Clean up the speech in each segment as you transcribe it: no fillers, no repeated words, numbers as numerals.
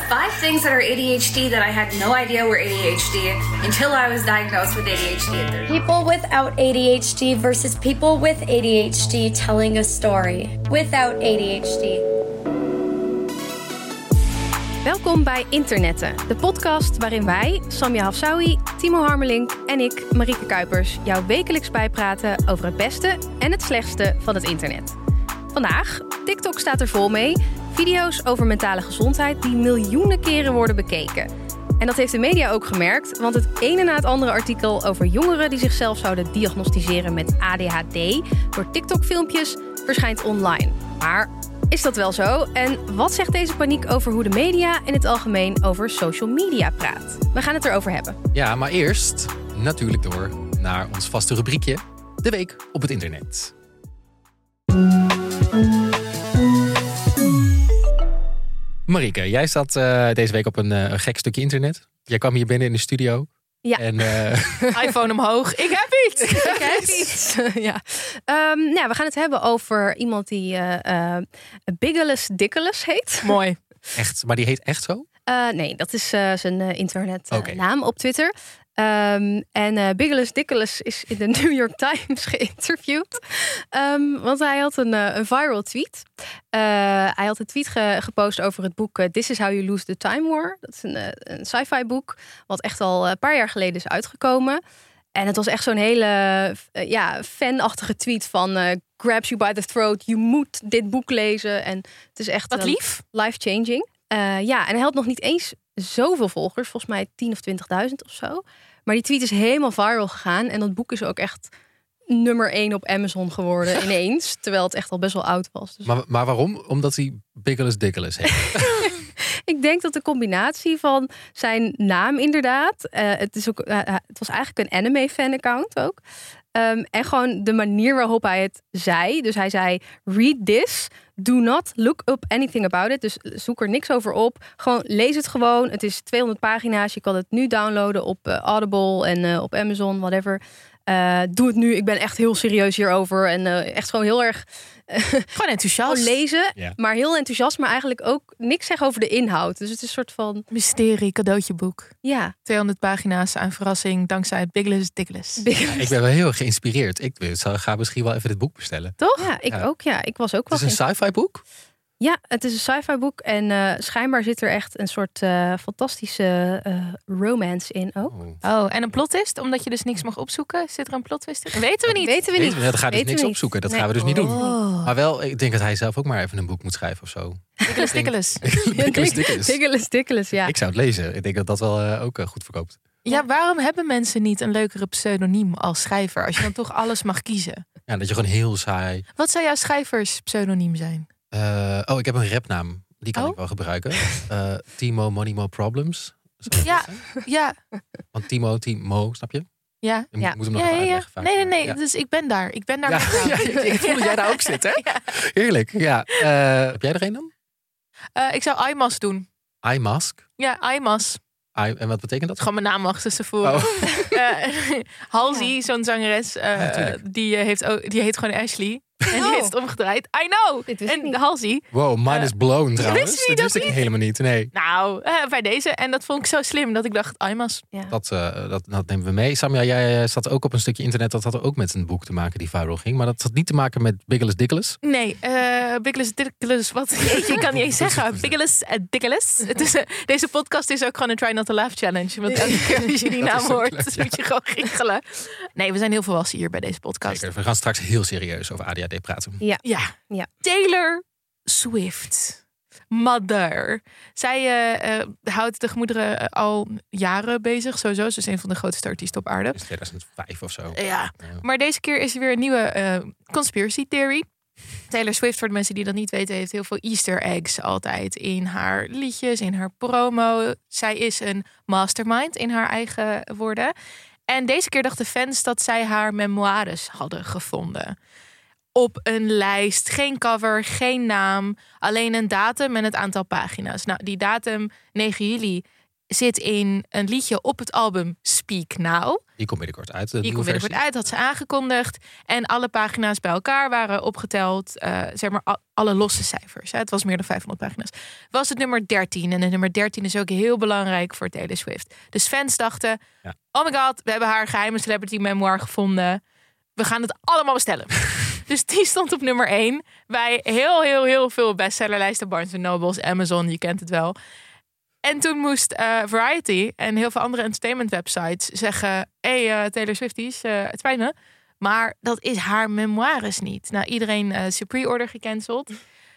5 things that are ADHD that I had no idea were ADHD until I was diagnosed with ADHD at 30. People without ADHD versus people with ADHD telling a story without ADHD. Welkom bij Internetten, de podcast waarin wij, Samia Hafsawi, Timo Harmelink en ik, Marieke Kuipers, jou wekelijks bijpraten over het beste en het slechtste van het internet. Vandaag, TikTok staat er vol mee, video's over mentale gezondheid die miljoenen keren worden bekeken. En dat heeft de media ook gemerkt, want het ene na het andere artikel over jongeren die zichzelf zouden diagnosticeren met ADHD door TikTok-filmpjes verschijnt online. Maar is dat wel zo? En wat zegt deze paniek over hoe de media in het algemeen over social media praat? We gaan het erover hebben. Ja, maar eerst natuurlijk door naar ons vaste rubriekje, De Week op het Internet. Marieke, jij zat deze week op een gek stukje internet. Jij kwam hier binnen in de studio. Ja. En, iPhone omhoog. Ik heb iets! Ik heb iets. Ja. We gaan het hebben over iemand die Bigeless Dickelus heet. Mooi. Echt, maar die heet echt zo? Nee, dat is zijn internetnaam op Twitter. Bigeless Dickelus is in de New York Times geïnterviewd. Want hij had een viral tweet. Hij had een tweet gepost over het boek This is How You Lose the Time War. Dat is een sci-fi boek wat echt al een paar jaar geleden is uitgekomen. En het was echt zo'n hele fanachtige tweet van grabs you by the throat. Je moet dit boek lezen. En het is echt wat lief. Life-changing. En hij had nog niet eens zoveel volgers. Volgens mij 10.000 of 20.000 of zo. Maar die tweet is helemaal viral gegaan. En dat boek is ook echt nummer 1 op Amazon geworden ineens. Terwijl het echt al best wel oud was. Dus. Maar waarom? Omdat hij Bigeless Dickelus heet. Ik denk dat de combinatie van zijn naam inderdaad. Het was eigenlijk een anime-fan-account ook. En gewoon de manier waarop hij het zei. Dus hij zei, read this. Do not look up anything about it. Dus zoek er niks over op. Gewoon lees het gewoon. Het is 200 pagina's. Je kan het nu downloaden op Audible en op Amazon, whatever. Doe het nu. Ik ben echt heel serieus hierover. En echt gewoon heel erg gewoon enthousiast. Lezen, ja. Maar heel enthousiast. Maar eigenlijk ook niks zeggen over de inhoud. Dus het is een soort van mysterie, cadeautjeboek. Ja. 200 pagina's aan verrassing dankzij Bigeless Dickelus. Ja, ik ben wel heel erg geïnspireerd. Ik ga misschien wel even dit boek bestellen. Toch? Ja, ik ook. Ja, ik was ook wel. Het is een sci-fi boek? Ja, het is een sci-fi boek. En schijnbaar zit er echt een soort fantastische romance in ook. Oh, en een plot twist? Omdat je dus niks mag opzoeken? Zit er een plot twist in? Weten we niet. Dat gaan we dus niks opzoeken. Dat gaan we dus niet doen. Maar wel, ik denk dat hij zelf ook maar even een boek moet schrijven of zo. Bigeless Dickelus. Bigeless Dickelus, ja. Ik zou het lezen. Ik denk dat dat wel ook goed verkoopt. Ja, waarom hebben mensen niet een leukere pseudoniem als schrijver? Als je dan toch alles mag kiezen. Ja, dat je gewoon heel saai. Wat zou jouw schrijverspseudoniem zijn? Ik heb een rapnaam. Die kan ik wel gebruiken. Timo Moneymo Problems. Ja. Want Timo, snap je? Ja. Je moet hem nog even uitleggen. Vaak. Nee. Ja. Dus ik ben daar. Ik ben daar. Ik voel dat jij daar ook zit, hè? Ja. Heerlijk, ja. Heb jij er een dan? Ik zou iMask doen. iMask? Ja, iMask. En wat betekent dat? Gewoon mijn naam achter ze voor. Oh. Halsey, zo'n zangeres, die heet gewoon Ashley. En die heeft het omgedraaid. I know! En Halsey. Wow, mine is blown trouwens. Dat wist ik helemaal niet. Nee. Nou, bij deze. En dat vond ik zo slim dat ik dacht, iMask. Ja. Dat nemen we mee. Samia, jij zat ook op een stukje internet. Dat had ook met een boek te maken die viral ging. Maar dat had niet te maken met Bigeless Dickelus. Nee, Bigeless Dickelus. Wat? Je kan niet eens zeggen. Bigeless Dickelus. Deze podcast is ook gewoon een Try Not to Laugh challenge. Want elke keer als je die naam hoort, moet je gewoon giechelen. Nee, we zijn heel volwassen hier bij deze podcast. Zeker, we gaan straks heel serieus over ADHD praten. Ja. Taylor Swift. Mother. Zij houdt de gemoederen al jaren bezig. Sowieso. Ze is een van de grootste artiesten op aarde. Dus 2005 of zo. Ja. Maar deze keer is er weer een nieuwe conspiracy theory. Taylor Swift, voor de mensen die dat niet weten, heeft heel veel Easter eggs altijd in haar liedjes, in haar promo. Zij is een mastermind in haar eigen woorden. En deze keer dachten fans dat zij haar memoires hadden gevonden. Op een lijst, geen cover, geen naam, alleen een datum en het aantal pagina's. Nou, die datum 9 juli zit in een liedje op het album Speak Now. Die komt binnenkort uit. Die komt binnenkort uit, had ze aangekondigd. En alle pagina's bij elkaar waren opgeteld. Zeg maar alle losse cijfers. Het was meer dan 500 pagina's. Was het nummer 13. En de nummer 13 is ook heel belangrijk voor Taylor Swift. Dus fans dachten, oh my god, we hebben haar geheime celebrity memoir gevonden. We gaan het allemaal bestellen. Dus die stond op nummer 1. Bij heel veel bestsellerlijsten. Barnes & Nobles, Amazon, je kent het wel. En toen moest Variety en heel veel andere entertainment websites zeggen... Taylor Swifties, het spijt me. Maar dat is haar memoires niet. Nou, iedereen is pre-order gecanceld.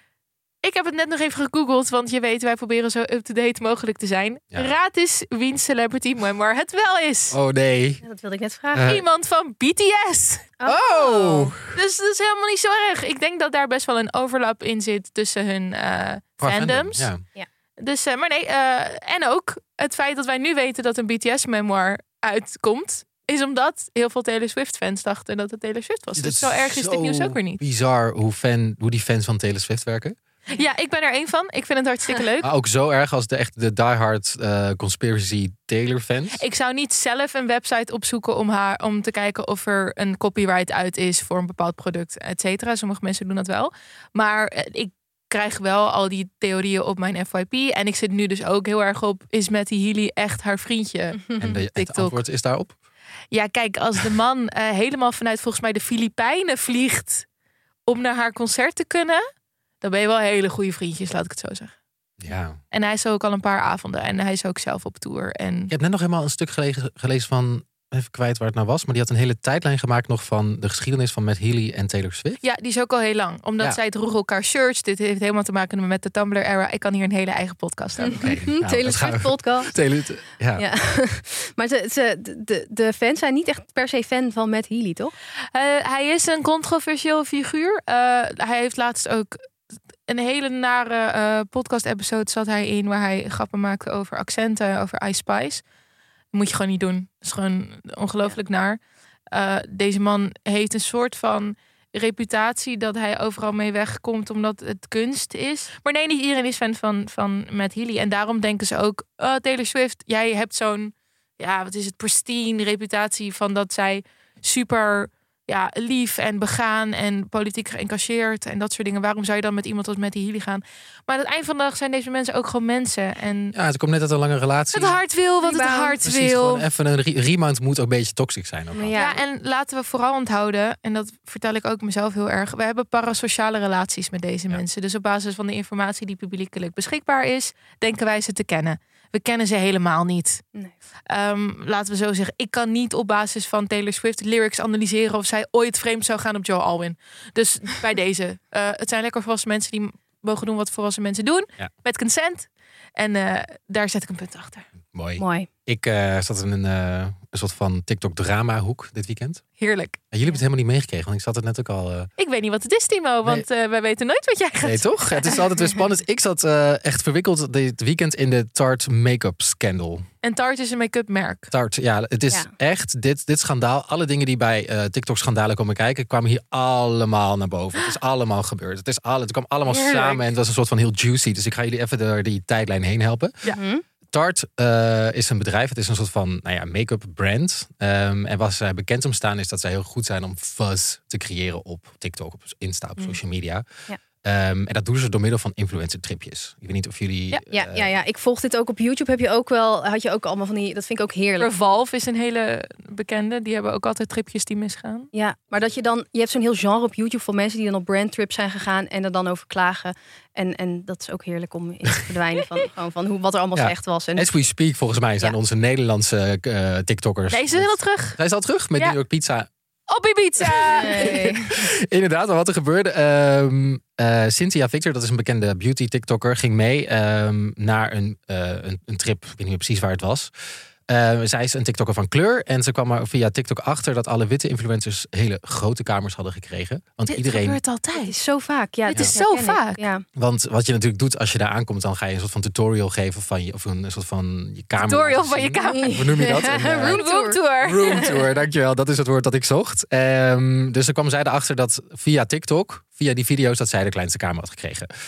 Ik heb het net nog even gegoogeld, want je weet, wij proberen zo up-to-date mogelijk te zijn. Ja. Raad eens wiens celebrity memoir het wel is. Oh nee. Ja, dat wilde ik net vragen. Iemand van BTS. Oh. Dus dat is helemaal niet zo erg. Ik denk dat daar best wel een overlap in zit tussen hun fandoms. Ja. Dus, maar nee, en ook het feit dat wij nu weten dat een BTS-memoir uitkomt, is omdat heel veel Taylor Swift-fans dachten dat het Taylor Swift was. Dus zo erg is dit nieuws ook weer niet. Bizar hoe die fans van Taylor Swift werken. Ja, ik ben er één van. Ik vind het hartstikke leuk. Maar ook zo erg als de diehard conspiracy Taylor fans. Ik zou niet zelf een website opzoeken om te kijken of er een copyright uit is voor een bepaald product, et cetera. Sommige mensen doen dat wel. Maar ik krijg wel al die theorieën op mijn FYP. En ik zit nu dus ook heel erg op, is Matty Healy echt haar vriendje? En het antwoord is daarop? Ja, kijk, als de man helemaal vanuit volgens mij de Filipijnen vliegt om naar haar concert te kunnen, dan ben je wel hele goede vriendjes, laat ik het zo zeggen. Ja. En hij is ook al een paar avonden en hij is ook zelf op tour. En Ik heb net nog helemaal een stuk gelezen van, even kwijt waar het nou was, maar die had een hele tijdlijn gemaakt nog van de geschiedenis van Matt Healy en Taylor Swift. Ja, die is ook al heel lang. Omdat zij droegen elkaar shirts. Dit heeft helemaal te maken met de Tumblr-era. Ik kan hier een hele eigen podcast over. Okay, Taylor Swift podcast. Ja. Maar de fans zijn niet echt per se fan van Matt Healy, toch? Hij is een controversieel figuur. Hij heeft laatst ook een hele nare podcast-episode zat hij in, waar hij grappen maakte over accenten, over Ice Spice. Moet je gewoon niet doen. Dat is gewoon ongelooflijk naar. Deze man heeft een soort van reputatie dat hij overal mee wegkomt omdat het kunst is. Maar nee, niet iedereen is fan van Matt Healy. En daarom denken ze ook, Taylor Swift, jij hebt zo'n, pristine reputatie van dat zij super lief en begaan en politiek geëngageerd en dat soort dingen. Waarom zou je dan met iemand als Matty Healy gaan? Maar aan het eind van de dag zijn deze mensen ook gewoon mensen. En het komt net uit een lange relatie. Het hart wil wat het hart wil. Even een rebound moet ook een beetje toxisch zijn. Ook ja, en laten we vooral onthouden, en dat vertel ik ook mezelf heel erg, we hebben parasociale relaties met deze mensen. Dus op basis van de informatie die publiekelijk beschikbaar is, denken wij ze te kennen. We kennen ze helemaal niet. Nee. Laten we zo zeggen, ik kan niet op basis van Taylor Swift lyrics analyseren of zij ooit vreemd zou gaan op Joe Alwyn. Dus bij deze. Het zijn lekker volwassen mensen die mogen doen wat volwassen mensen doen. Ja. Met consent. En daar zet ik een punt achter. Mooi. Ik zat in een soort van TikTok-drama-hoek dit weekend. Heerlijk. En jullie hebben het helemaal niet meegekregen, want ik zat het net ook al... Ik weet niet wat het is, Timo, want wij weten nooit wat jij gaat Nee, toch? Het is altijd weer spannend. Ik zat echt verwikkeld dit weekend in de Tarte make-up scandal. En Tarte is een make-up merk. Tarte, ja. Het is echt dit schandaal. Alle dingen die bij TikTok-schandalen komen kijken, kwamen hier allemaal naar boven. Het is allemaal gebeurd. Het kwam allemaal samen en het was een soort van heel juicy. Dus ik ga jullie even door die tijdlijn heen helpen. Ja. Tarte is een bedrijf. Het is een soort van make-up brand. En waar zij bekend om staan is dat zij heel goed zijn om fuzz te creëren op TikTok, op Insta, op social media. Ja. En dat doen ze door middel van influencer tripjes. Ik weet niet of jullie... Ja. Ik volg dit ook op YouTube. Had je ook allemaal van die... Dat vind ik ook heerlijk. Revolve is een hele bekende. Die hebben ook altijd tripjes die misgaan. Ja, maar dat je hebt zo'n heel genre op YouTube van mensen die dan op brandtrips zijn gegaan en er dan over klagen. En dat is ook heerlijk om in te verdwijnen van wat er allemaal slecht was. En as we speak, volgens mij zijn onze Nederlandse TikTokkers... Nee, ze zijn al terug. Zijn ze al terug met New York Pizza? Op Ibiza! Nee. Inderdaad, wat er gebeurde. Cynthia Victor, dat is een bekende beauty TikToker, ging mee naar een trip. Ik weet niet meer precies waar het was. Zij is een TikToker van kleur. En ze kwam er via TikTok achter dat alle witte influencers hele grote kamers hadden gekregen. Want dit gebeurt altijd. Het is zo vaak. Ja, het is zo vaak. Ja. Want wat je natuurlijk doet als je daar aankomt, dan ga je een soort van tutorial geven van je, of een soort van je kamer. Tutorial van je kamer. Hoe noem je dat? Room tour. Room tour, dankjewel. Dat is het woord dat ik zocht. Dus dan kwam zij erachter dat via TikTok, via die video's, dat zij de kleinste kamer had gekregen. Ja.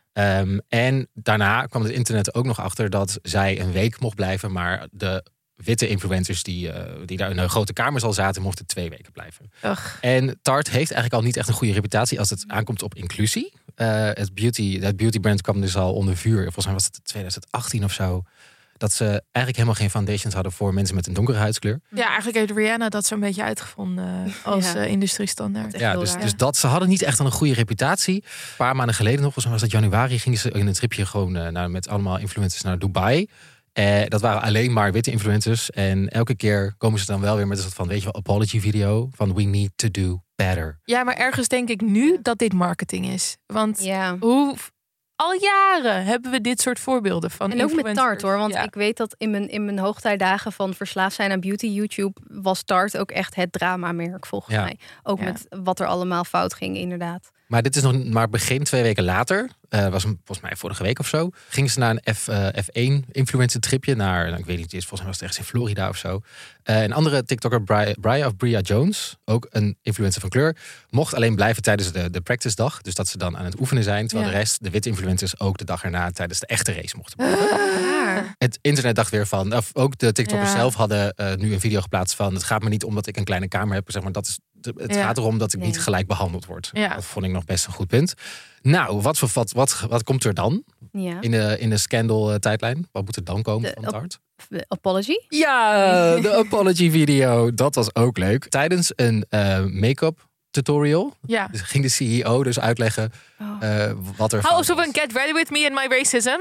En daarna kwam het internet ook nog achter dat zij een week mocht blijven, maar de witte influencers die daar in een grote kamer al zaten, mochten 2 weken blijven. Ugh. En Tarte heeft eigenlijk al niet echt een goede reputatie als het aankomt op inclusie. Het beauty brand kwam dus al onder vuur. Volgens mij was het 2018 of zo. Dat ze eigenlijk helemaal geen foundations hadden voor mensen met een donkere huidskleur. Ja, eigenlijk heeft Rihanna dat zo'n beetje uitgevonden als industriestandaard. Ja, dus dat ze hadden niet echt een goede reputatie. Een paar maanden geleden nog, volgens mij was dat januari, gingen ze in een tripje gewoon met allemaal influencers naar Dubai. Dat waren alleen maar witte influencers. En elke keer komen ze dan wel weer met een soort van, weet je wel, apology video van we need to do better. Ja, maar ergens denk ik nu dat dit marketing is. Want Ja. al jaren hebben we dit soort voorbeelden van En ook met influencers. Tarte hoor. Want Ja. ik weet dat in mijn hoogtijdagen van verslaafd zijn aan beauty YouTube was Tarte ook echt het dramamerk volgens mij. Ook Ja. met wat er allemaal fout ging inderdaad. Maar dit is nog maar begin 2 weken later. Was volgens mij vorige week of zo. Gingen ze naar een F1 influencer tripje naar, ik weet niet, volgens mij was het ergens in Florida of zo. Een andere TikToker, Bria Jones, ook een influencer van kleur, mocht alleen blijven tijdens de practice dag. Dus dat ze dan aan het oefenen zijn. Terwijl de rest, de witte influencers, ook de dag erna tijdens de echte race mochten blijven. Het internet dacht weer van, of ook de TikTokers zelf hadden nu een video geplaatst van, het gaat me niet om dat ik een kleine kamer heb, zeg maar, het gaat erom dat ik niet gelijk behandeld word. Ja. Dat vond ik nog best een goed punt. Nou, wat komt er dan Ja. in de scandal tijdlijn? Wat moet er dan komen van Tarte? De apology? Ja, de apology video. Dat was ook leuk. Tijdens een make-up tutorial ging de CEO dus uitleggen wat er Hou op een get ready with me and my racism.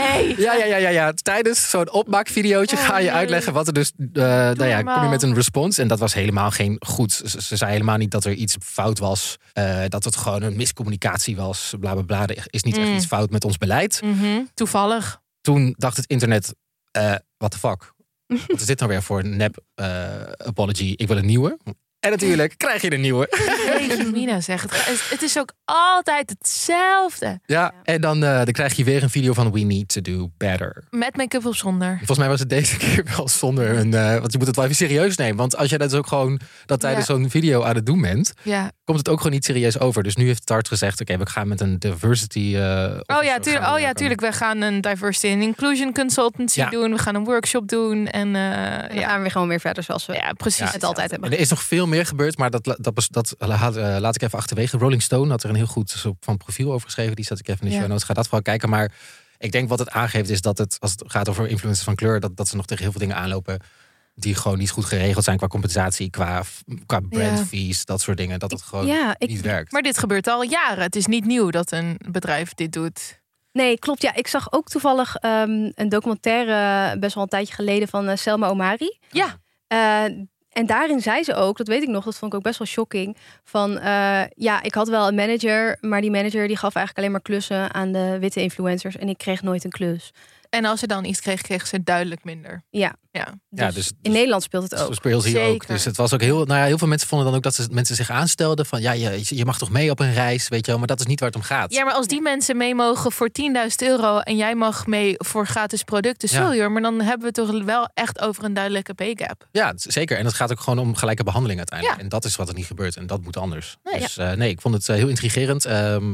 Ja. Tijdens zo'n opmaakvideootje ga je uitleggen wat er dus... kom je met een response. En dat was helemaal geen goed. Ze zei helemaal niet dat er iets fout was. Dat het gewoon een miscommunicatie was. Bla bla bla. Er is niet echt iets fout met ons beleid. Toevallig. Toen dacht het internet, what the fuck? Wat is dit nou weer voor een nep apology? Ik wil een nieuwe. En natuurlijk krijg je een nieuwe. Jeetje mina zeg. Het is ook altijd hetzelfde. Ja, en dan krijg je weer een video van we need to do better. Met make-up of zonder. Volgens mij was het deze keer wel zonder want je moet het wel even serieus nemen. Want als jij dat ook gewoon tijdens zo'n video aan het doen bent, komt het ook gewoon niet serieus over. Dus nu heeft Tarte gezegd, oké, we gaan met een diversity... tuurlijk. We gaan een diversity and inclusion consultancy doen. We gaan een workshop doen. En dan gaan we weer gewoon weer verder zoals we precies het altijd hebben. En er is nog veel meer gebeurd, maar dat laat ik even achterwege. Rolling Stone had er een heel goed van profiel over geschreven. Die zet ik even in de show notes. Ga dat vooral kijken. Maar ik denk wat het aangeeft is dat als het gaat over influencers van kleur, dat ze nog tegen heel veel dingen aanlopen die gewoon niet goed geregeld zijn qua compensatie, qua brand fees, dat soort dingen. Dat het gewoon niet werkt. Maar dit gebeurt al jaren. Het is niet nieuw dat een bedrijf dit doet. Nee, klopt. Ja, ik zag ook toevallig een documentaire best wel een tijdje geleden van Selma Omari. Ja. En daarin zei ze ook, dat weet ik nog, dat vond ik ook best wel shocking. Van ik had wel een manager, maar die manager die gaf eigenlijk alleen maar klussen aan de witte influencers. En ik kreeg nooit een klus. En als ze dan iets kreeg ze duidelijk minder. Ja. Dus in Nederland speelt het ook. Zo speelt hier ook. Dus het was ook heel veel mensen vonden dan ook dat mensen zich aanstelden van je mag toch mee op een reis, weet je wel, maar dat is niet waar het om gaat. Ja, maar als die mensen mee mogen voor €10.000 en jij mag mee voor gratis producten, sorry hoor, maar dan hebben we het toch wel echt over een duidelijke pay gap. Ja, zeker. En het gaat ook gewoon om gelijke behandeling uiteindelijk. En dat is wat er niet gebeurt en dat moet anders. Ik vond het heel intrigerend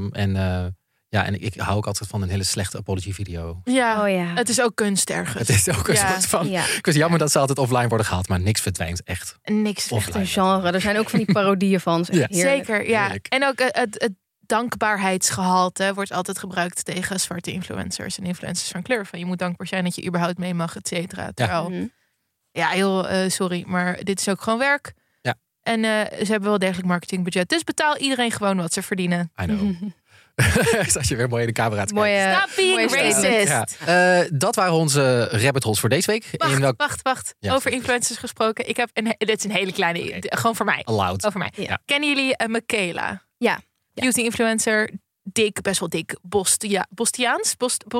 en ik hou ook altijd van een hele slechte apology video. Ja, het is ook kunst ergens. Het is ook een soort van... Ja. Ik was jammer dat ze altijd offline worden gehaald, maar niks verdwijnt echt. Niks. Echt een genre. Er zijn ook van die parodieën van. Zeker, ja. Heerlijk. En ook het dankbaarheidsgehalte wordt altijd gebruikt tegen zwarte influencers en influencers van kleur. Van je moet dankbaar zijn dat je überhaupt mee mag, et cetera. Terwijl, sorry, maar dit is ook gewoon werk. Ja. En ze hebben wel degelijk marketingbudget. Dus betaal iedereen gewoon wat ze verdienen. I know. Zat je weer mooi in de camera te kijken. Stop being racist. Ja. Dat waren onze rabbit holes voor deze week. Wacht. Ja. Over influencers gesproken. Ik heb dit is een hele kleine, gewoon voor mij. Allowed. Over mij. Ja. Kennen jullie Michaela? Ja. Beauty influencer. Best wel dik. Bostonisch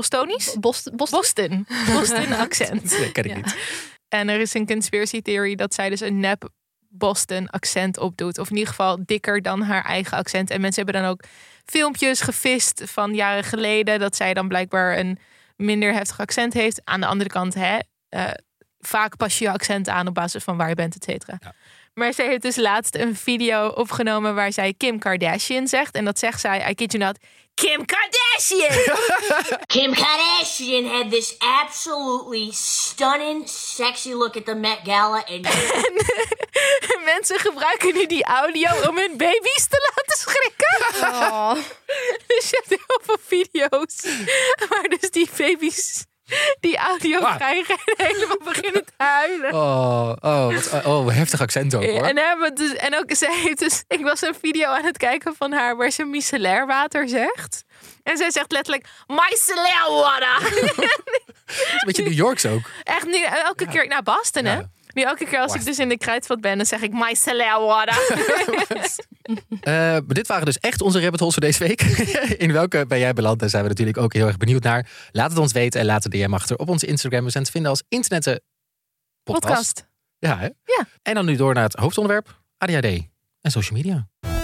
Boston accent. Dat ken ik niet. En er is een conspiracy theory dat zij dus een nep Boston accent opdoet. Of in ieder geval dikker dan haar eigen accent. En mensen hebben dan ook filmpjes gevist van jaren geleden dat zij dan blijkbaar een minder heftig accent heeft. Aan de andere kant, vaak pas je je accent aan op basis van waar je bent, et cetera. Ja. Maar zij heeft dus laatst een video opgenomen waar zij Kim Kardashian zegt. En dat zegt zij, I kid you not, Kim Kardashian. Kim Kardashian had this absolutely stunning, sexy look at the Met Gala. And Mensen gebruiken nu die audio om hun baby's te laten schrikken. Oh. Dus je hebt heel veel video's waar dus die baby's die audio krijgen en helemaal beginnen te huilen. Wat heftig accent ook, hoor. En ook, zij heeft dus, ik was een video aan het kijken van haar waar ze micellair water zegt. En zij zegt letterlijk, micellair water. Een beetje New Yorks ook. Echt nu elke keer, naar Boston hè. Nu elke keer als ik dus in de Kruidvat ben, dan zeg ik micellair water. Maar dit waren dus echt onze rabbit holes voor deze week. In welke ben jij beland? Daar zijn we natuurlijk ook heel erg benieuwd naar. Laat het ons weten en laat een DM achter op onze Instagram. We zijn te vinden als Interneten Podcast. Ja, hè? Ja. En dan nu door naar het hoofdonderwerp. ADHD en social media.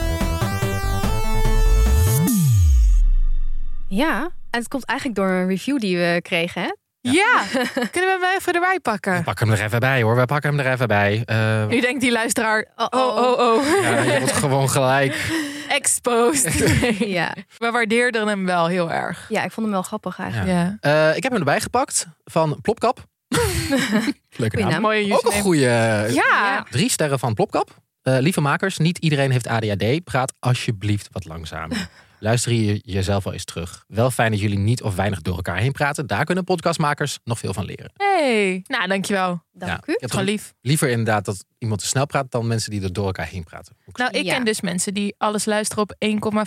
Ja, en het komt eigenlijk door een review die we kregen, hè? Ja, kunnen we hem even erbij pakken? We pakken hem er even bij, hoor. We pakken hem er even bij. Nu denkt die luisteraar, Ja, je wordt gewoon gelijk. Exposed. Ja. We waardeerden hem wel heel erg. Ja, ik vond hem wel grappig eigenlijk. Ja. Ik heb hem erbij gepakt van Plopkap. Leuke naam. naam. Mooie Ook username. een goede. Ja. 3 sterren van Plopkap. Lieve makers, niet iedereen heeft ADHD. Praat alsjeblieft wat langzamer. Luister je jezelf wel eens terug. Wel fijn dat jullie niet of weinig door elkaar heen praten. Daar kunnen podcastmakers nog veel van leren. Hey. Nou, dankjewel. Dank u. Ik heb Gewoon toch lief. liever inderdaad dat iemand te snel praat dan mensen die er door elkaar heen praten. Nou, ik ken dus mensen die alles luisteren op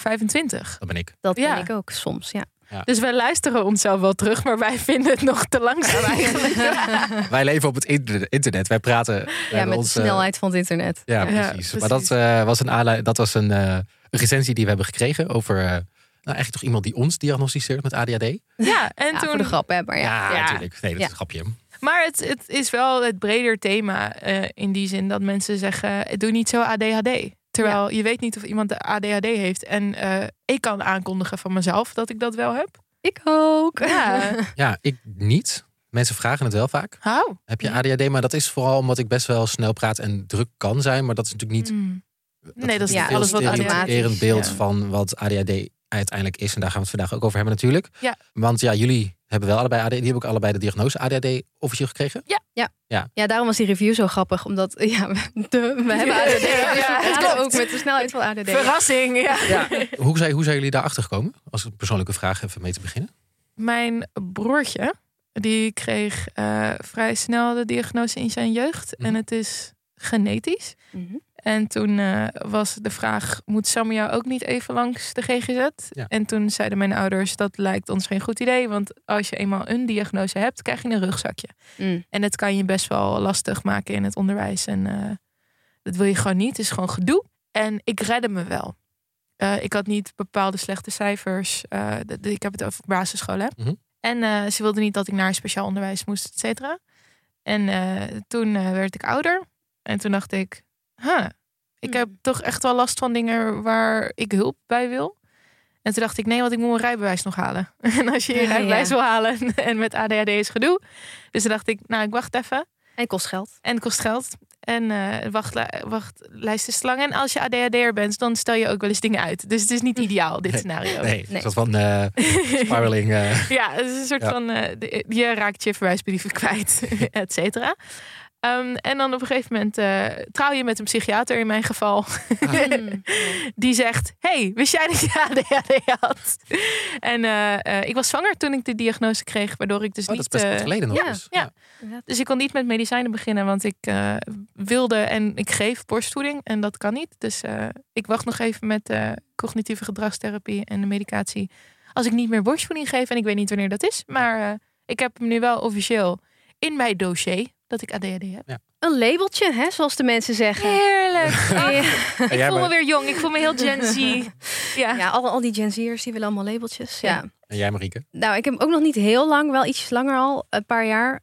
1,25. Dat ben ik. Dat Ja. ben ik ook soms, ja. Dus wij luisteren onszelf wel terug, maar wij vinden het nog te langzaam eigenlijk. Wij leven op het internet. Wij praten Ja, met de snelheid van het internet. Ja, Ja, precies. precies. Maar dat was een recensie die we hebben gekregen over eigenlijk toch iemand die ons diagnosticeert met ADHD. Ja, en Ja, toen. voor de grap, hè, maar Ja, Ja. natuurlijk. Nee, dat is Ja. een grapje. Maar het is wel het breder thema in die zin dat mensen zeggen, doe niet zo ADHD. Terwijl je weet niet of iemand de ADHD heeft. En ik kan aankondigen van mezelf dat ik dat wel heb. Ik ook. Ja. Ja, ik niet. Mensen vragen het wel vaak. Hou. Heb je ADHD? Maar dat is vooral omdat ik best wel snel praat en druk kan zijn. Maar dat is natuurlijk niet... Nee, dat is Ja, een veel alles wat ADHD stereotyperend is. beeld Ja. van wat ADHD uiteindelijk is. En daar gaan we het vandaag ook over hebben natuurlijk. Ja. Want ja, jullie hebben wel allebei ADHD. Die hebben ook allebei de diagnose ADHD officieel gekregen. Ja, daarom was die review zo grappig. Omdat we hebben ADD. Ja, We praten ook met de snelheid van ADD. Verrassing, ja. Hoe zijn jullie daarachter gekomen? Als ik een persoonlijke vraag even mee te beginnen. Mijn broertje, die kreeg vrij snel de diagnose in zijn jeugd. En het is genetisch. Mhm. En toen was de vraag, moet Samia ook niet even langs de GGZ? Ja. En toen zeiden mijn ouders, dat lijkt ons geen goed idee. Want als je eenmaal een diagnose hebt, krijg je een rugzakje. Mm. En dat kan je best wel lastig maken in het onderwijs. En dat wil je gewoon niet. Het is gewoon gedoe. En ik redde me wel. Ik had niet bepaalde slechte cijfers. Ik heb het over basisschool, hè? Mhm. En ze wilden niet dat ik naar speciaal onderwijs moest, et cetera. En toen werd ik ouder. En toen dacht ik, ik heb toch echt wel last van dingen waar ik hulp bij wil. En toen dacht ik, nee, want ik moet mijn rijbewijs nog halen. En als je je rijbewijs wil halen en met ADHD is gedoe. Dus toen dacht ik, nou, ik wacht even. En het kost geld. En het kost geld. En wachtlijst is te lang. En als je ADHD'er bent, dan stel je ook wel eens dingen uit. Dus het is niet ideaal, dit scenario. Nee, een soort van spiraling. Ja, het is een soort van, je raakt je verwijsbrief kwijt, et cetera. En dan op een gegeven moment trouw je met een psychiater in mijn geval. Die zegt, hey, wist jij dat je ADHD had? En ik was zwanger toen ik de diagnose kreeg. Waardoor ik dus Dat niet... is best wat geleden nog. ja, Dus. ja. Dus ik kon niet met medicijnen beginnen. Want ik wilde en ik geef borstvoeding. En dat kan niet. Dus ik wacht nog even met cognitieve gedragstherapie en de medicatie. Als ik niet meer borstvoeding geef. En ik weet niet wanneer dat is. Maar ik heb hem nu wel officieel in mijn dossier dat ik ADHD heb. Ja. Een labeltje, hè, zoals de mensen zeggen. Heerlijk. Ik jij voel me maar- weer jong. Ik voel me heel Gen Z. Ja. Ja, al die Gen Z'ers die willen allemaal labeltjes. Ja. En jij, Marieke? Nou, ik heb ook nog niet heel lang, wel ietsjes langer al, een paar jaar.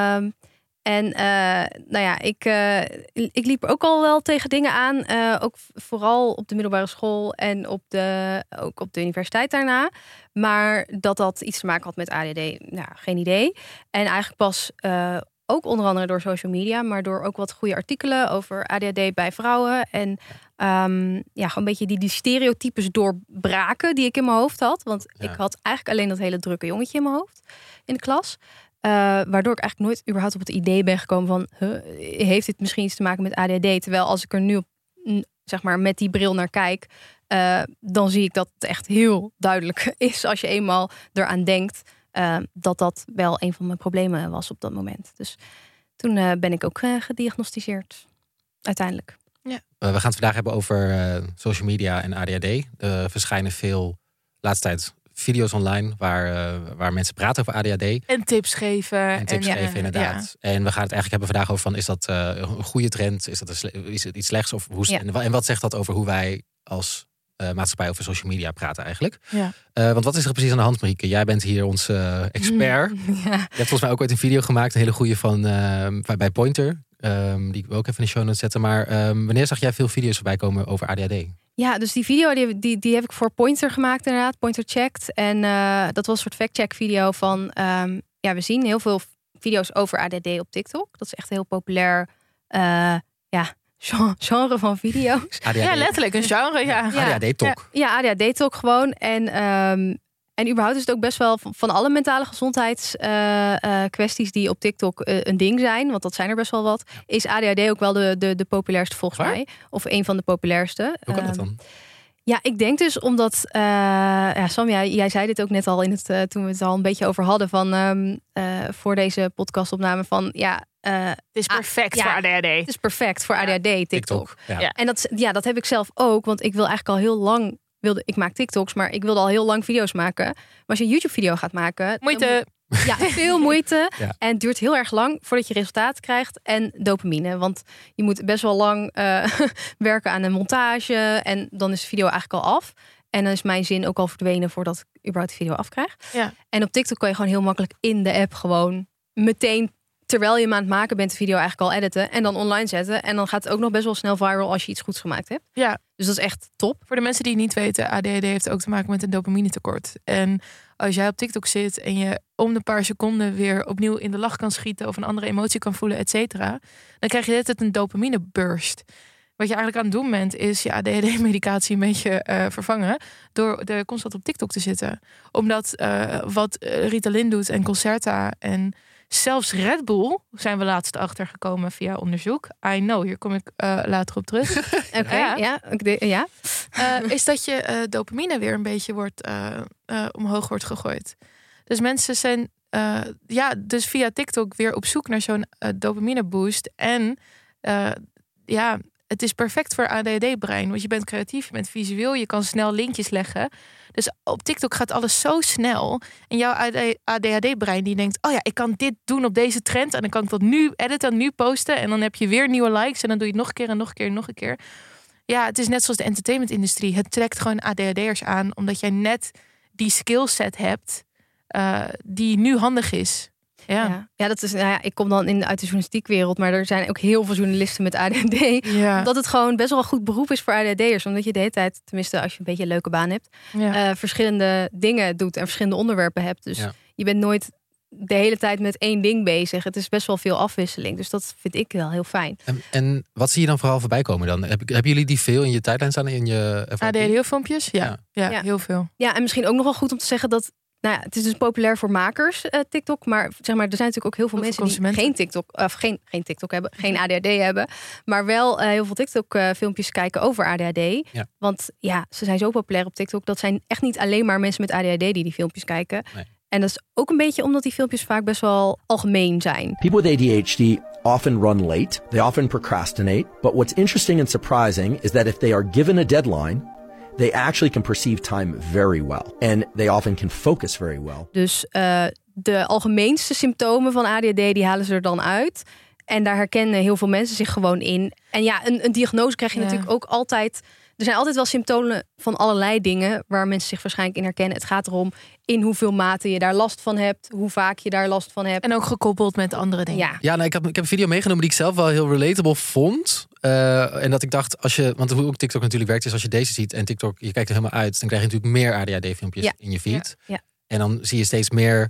Ik liep ook al wel tegen dingen aan. Ook vooral op de middelbare school en ook op de universiteit daarna. Maar dat iets te maken had met ADD, nou, geen idee. En eigenlijk pas ook onder andere door social media, maar door ook wat goede artikelen over ADHD bij vrouwen. En gewoon een beetje die stereotypes doorbraken die ik in mijn hoofd had. Want ik had eigenlijk alleen dat hele drukke jongetje in mijn hoofd in de klas. Waardoor ik eigenlijk nooit überhaupt op het idee ben gekomen van, heeft dit misschien iets te maken met ADHD? Terwijl als ik er nu op, zeg maar, met die bril naar kijk, dan zie ik dat het echt heel duidelijk is als je eenmaal eraan denkt dat wel een van mijn problemen was op dat moment. Dus toen ben ik ook gediagnosticeerd. Uiteindelijk. Ja. We gaan het vandaag hebben over social media en ADHD. Er verschijnen veel, laatste tijd, video's online waar mensen praten over ADHD. En tips geven. En tips geven, inderdaad. Ja. En we gaan het eigenlijk hebben vandaag over van, is dat een goede trend? Is het iets slechts? Of en wat zegt dat over hoe wij als maatschappij over social media praten eigenlijk? Ja. Want wat is er precies aan de hand, Marieke? Jij bent hier onze expert. Je hebt volgens mij ook ooit een video gemaakt, een hele goeie van bij Pointer. Die we ook even in de show notes zetten. Maar wanneer zag jij veel video's voorbij komen over ADHD? Ja, dus die video die heb ik voor Pointer gemaakt inderdaad. Pointer Checked. En dat was een soort fact-check video van... we zien heel veel video's over ADHD op TikTok. Dat is echt een heel populair genre van video's. ADHD. Ja, letterlijk een genre, ja. ADHD-talk. Ja, ADHD-talk gewoon. En überhaupt is het ook best wel van alle mentale gezondheidskwesties die op TikTok een ding zijn, want dat zijn er best wel wat, is ADHD ook wel de populairste volgens mij. Of een van de populairste. Hoe kan dat dan? Ja, ik denk dus omdat... Sam, jij zei dit ook net al toen we het al een beetje over hadden van voor deze podcastopname van het is perfect voor ADHD. Het is perfect voor ADHD, TikTok. Ja. En dat heb ik zelf ook, want ik wil eigenlijk al heel lang... Ik maak TikToks, maar ik wilde al heel lang video's maken. Maar als je een YouTube-video gaat maken... Moeite. Veel moeite. Ja. En het duurt heel erg lang voordat je resultaat krijgt. En dopamine. Want je moet best wel lang werken aan een montage. En dan is de video eigenlijk al af. En dan is mijn zin ook al verdwenen voordat ik überhaupt de video afkrijg. Ja. En op TikTok kan je gewoon heel makkelijk in de app gewoon meteen... terwijl je hem aan het maken bent, de video eigenlijk al editen en dan online zetten. En dan gaat het ook nog best wel snel viral als je iets goeds gemaakt hebt. Ja. Dus dat is echt top. Voor de mensen die het niet weten, ADHD heeft ook te maken met een dopamine tekort. En als jij op TikTok zit en je om de paar seconden weer opnieuw in de lach kan schieten of een andere emotie kan voelen, et cetera, dan krijg je net een dopamine burst. Wat je eigenlijk aan het doen bent, is je ADHD-medicatie een beetje vervangen door er constant op TikTok te zitten. Omdat wat Ritalin doet en Concerta en zelfs Red Bull zijn we laatst achtergekomen via onderzoek. I know, hier kom ik later op terug. Is dat je dopamine weer een beetje omhoog wordt gegooid. Dus mensen zijn dus via TikTok weer op zoek naar zo'n dopamine boost. En het is perfect voor ADHD-brein. Want je bent creatief, je bent visueel, je kan snel linkjes leggen. Dus op TikTok gaat alles zo snel. En jouw ADHD-brein die denkt, ik kan dit doen op deze trend. En dan kan ik dat nu editen, nu posten. En dan heb je weer nieuwe likes. En dan doe je het nog een keer en nog een keer en nog een keer. Ja, het is net zoals de entertainment-industrie. Het trekt gewoon ADHD'ers aan. Omdat jij net die skillset hebt die nu handig is. Ja, dat is. Ik kom dan uit de journalistiekwereld, maar er zijn ook heel veel journalisten met ADHD. Ja. Dat het gewoon best wel een goed beroep is voor ADHD'ers, omdat je de hele tijd, tenminste als je een beetje een leuke baan hebt, verschillende dingen doet en verschillende onderwerpen hebt. Dus je bent nooit de hele tijd met één ding bezig. Het is best wel veel afwisseling, dus dat vind ik wel heel fijn. En wat zie je dan vooral voorbij komen dan? Hebben jullie die veel in je tijdlijn staan in je ADHD-filmpjes? Ja, heel veel. Ja, en misschien ook nog wel goed om te zeggen dat het is dus populair voor makers, TikTok. Maar er zijn natuurlijk ook heel veel mensen die geen TikTok of geen TikTok hebben, geen ADHD hebben. Maar wel heel veel TikTok-filmpjes kijken over ADHD. Ja. Want ze zijn zo populair op TikTok. Dat zijn echt niet alleen maar mensen met ADHD die filmpjes kijken. Nee. En dat is ook een beetje omdat die filmpjes vaak best wel algemeen zijn. People with ADHD often run late. They often procrastinate. But what's interesting and surprising is that if they are given a deadline, they actually can perceive time very well. And they often can focus very well. Dus de algemeenste symptomen van ADHD, die halen ze er dan uit. En daar herkennen heel veel mensen zich gewoon in. En een diagnose krijg je natuurlijk ook altijd. Er zijn altijd wel symptomen van allerlei dingen waar mensen zich waarschijnlijk in herkennen. Het gaat erom in hoeveel mate je daar last van hebt, hoe vaak je daar last van hebt. En ook gekoppeld met andere dingen. Ik heb een video meegenomen die ik zelf wel heel relatable vond. En dat ik dacht, want hoe ook TikTok natuurlijk werkt, is als je deze ziet en TikTok, je kijkt er helemaal uit, dan krijg je natuurlijk meer ADHD-filmpjes in je feed. Ja. En dan zie je steeds meer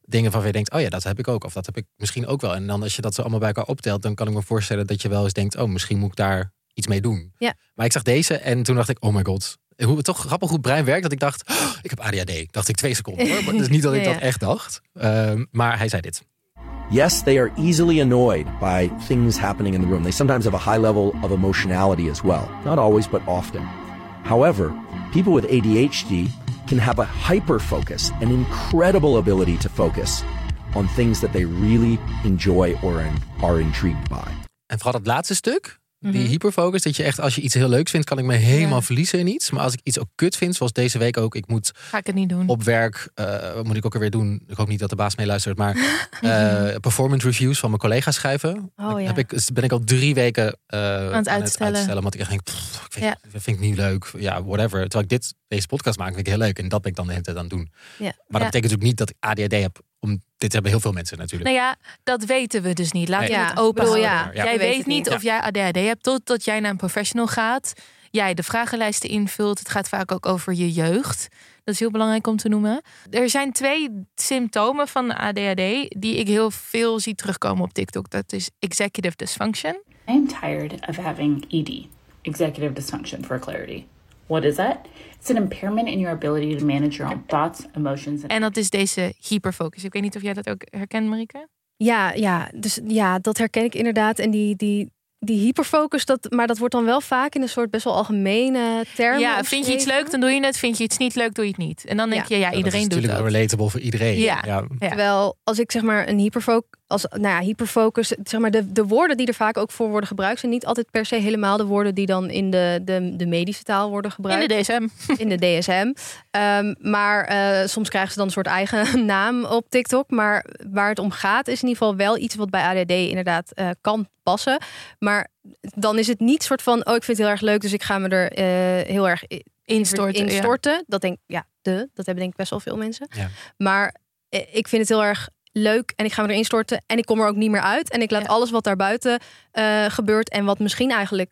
dingen van je denkt, oh ja, dat heb ik ook. Of dat heb ik misschien ook wel. En dan als je dat zo allemaal bij elkaar optelt, dan kan ik me voorstellen dat je wel eens denkt, oh, misschien moet ik daar iets mee doen. Ja. Maar ik zag deze en toen dacht ik, oh my god. Hoe het toch grappig hoe het brein werkt. Dat ik dacht, oh, ik heb ADHD. Dacht ik 2 seconden hoor. Maar het is niet dat ik dat echt dacht. Maar hij zei dit. Yes, they are easily annoyed by things happening in the room. They sometimes have a high level of emotionality as well. Not always, but often. However, people with ADHD can have a hyper-focus, an incredible ability to focus on things that they really enjoy or are intrigued by. En vooral dat laatste stuk, die hyperfocus, dat je echt, als je iets heel leuks vindt, kan ik me helemaal verliezen in iets. Maar als ik iets ook kut vind, zoals deze week ook, Ga ik het niet doen. Op werk, wat moet ik ook alweer doen? Ik hoop niet dat de baas meeluistert, maar performance reviews van mijn collega's schrijven. Ben ik al 3 weken aan het uitstellen. Want ik echt denk, dat vind ik niet leuk. Ja, whatever. Terwijl ik deze podcast maak, vind ik heel leuk. En dat ben ik dan de hele tijd aan het doen. Ja. Maar dat betekent natuurlijk niet dat ik ADHD heb. Dit hebben heel veel mensen natuurlijk. Nou ja, dat weten we dus niet. Laten we het open houden. Jij weet niet of jij ADHD hebt totdat jij naar een professional gaat. Jij de vragenlijsten invult. Het gaat vaak ook over je jeugd. Dat is heel belangrijk om te noemen. Er zijn 2 symptomen van ADHD die ik heel veel zie terugkomen op TikTok. Dat is executive dysfunction. I'm tired of having ED, executive dysfunction for clarity. What is that? It's an impairment in your ability to manage your own thoughts, emotions. En dat is deze hyperfocus. Ik weet niet of jij dat ook herkent, Marieke? Dus dat herken ik inderdaad. En die hyperfocus, maar dat wordt dan wel vaak in een soort best wel algemene termen. Ja, vind je iets leuk, dan doe je het. Vind je iets niet leuk, doe je het niet. En dan denk je, iedereen doet het. Dat is natuurlijk relatable voor iedereen. Ja. Terwijl als ik zeg maar een hyperfocus, zeg maar de woorden die er vaak ook voor worden gebruikt, zijn niet altijd per se helemaal de woorden die dan in de medische taal worden gebruikt. In de DSM. Maar soms krijgen ze dan een soort eigen naam op TikTok. Maar waar het om gaat is in ieder geval wel iets wat bij ADHD inderdaad kan passen. Maar dan is het niet soort van, ik vind het heel erg leuk, dus ik ga me er heel erg instorten. Ja. Dat denk ik, dat hebben denk ik best wel veel mensen. Ja. Maar ik vind het heel erg leuk en ik ga me erin storten en ik kom er ook niet meer uit. En ik laat alles wat daarbuiten gebeurt en wat misschien eigenlijk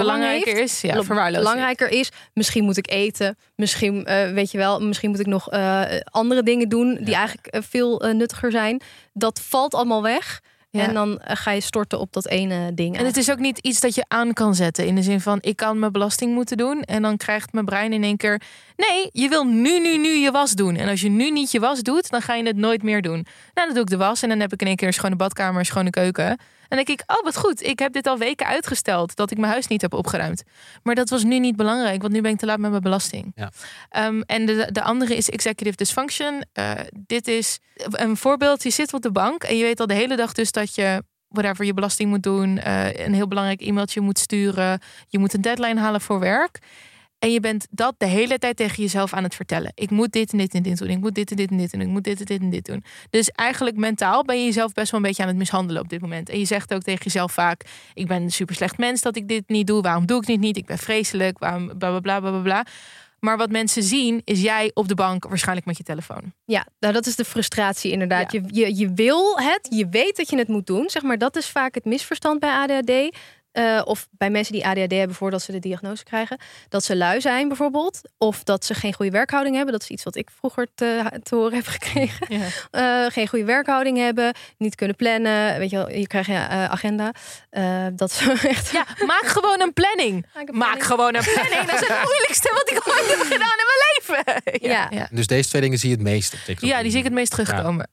belangrijker is. Misschien moet ik eten. Misschien, misschien moet ik nog andere dingen doen die eigenlijk veel nuttiger zijn. Dat valt allemaal weg. Ja. En dan ga je storten op dat ene ding. En het is ook niet iets dat je aan kan zetten. In de zin van, ik kan mijn belasting moeten doen. En dan krijgt mijn brein in één keer, nee, je wil nu je was doen. En als je nu niet je was doet, dan ga je het nooit meer doen. Nou, dan doe ik de was. En dan heb ik in één keer een schone badkamer, een schone keuken. En dan denk ik, wat goed. Ik heb dit al weken uitgesteld. Dat ik mijn huis niet heb opgeruimd. Maar dat was nu niet belangrijk. Want nu ben ik te laat met mijn belasting. Ja. En de andere is executive dysfunction. Dit is een voorbeeld. Je zit op de bank. En je weet al de hele dag dus dat je je belasting moet doen. Een heel belangrijk e-mailtje moet sturen. Je moet een deadline halen voor werk. En je bent dat de hele tijd tegen jezelf aan het vertellen. Ik moet dit en dit en dit doen. Ik moet dit en dit en dit doen. Ik moet dit en dit en dit doen. Dus eigenlijk mentaal ben je jezelf best wel een beetje aan het mishandelen op dit moment. En je zegt ook tegen jezelf vaak, ik ben een super slecht mens dat ik dit niet doe. Waarom doe ik dit niet? Ik ben vreselijk. Waarom bla bla bla bla bla. Maar wat mensen zien is jij op de bank waarschijnlijk met je telefoon. Ja, nou dat is de frustratie inderdaad. Ja. Je wil het, je weet dat je het moet doen. Zeg maar, dat is vaak het misverstand bij ADHD. Of bij mensen die ADHD hebben voordat ze de diagnose krijgen. Dat ze lui zijn bijvoorbeeld. Of dat ze geen goede werkhouding hebben. Dat is iets wat ik vroeger te horen heb gekregen. Ja. Geen goede werkhouding hebben. Niet kunnen plannen. Weet je wel, je krijgt je agenda. Dat is echt... Ja, maak gewoon een planning. Maak gewoon een planning. Dat is het moeilijkste wat ik ooit heb gedaan in mijn leven. Ja. Dus deze 2 dingen zie je het meest op TikTok. Ja, die zie ik het meest terugkomen.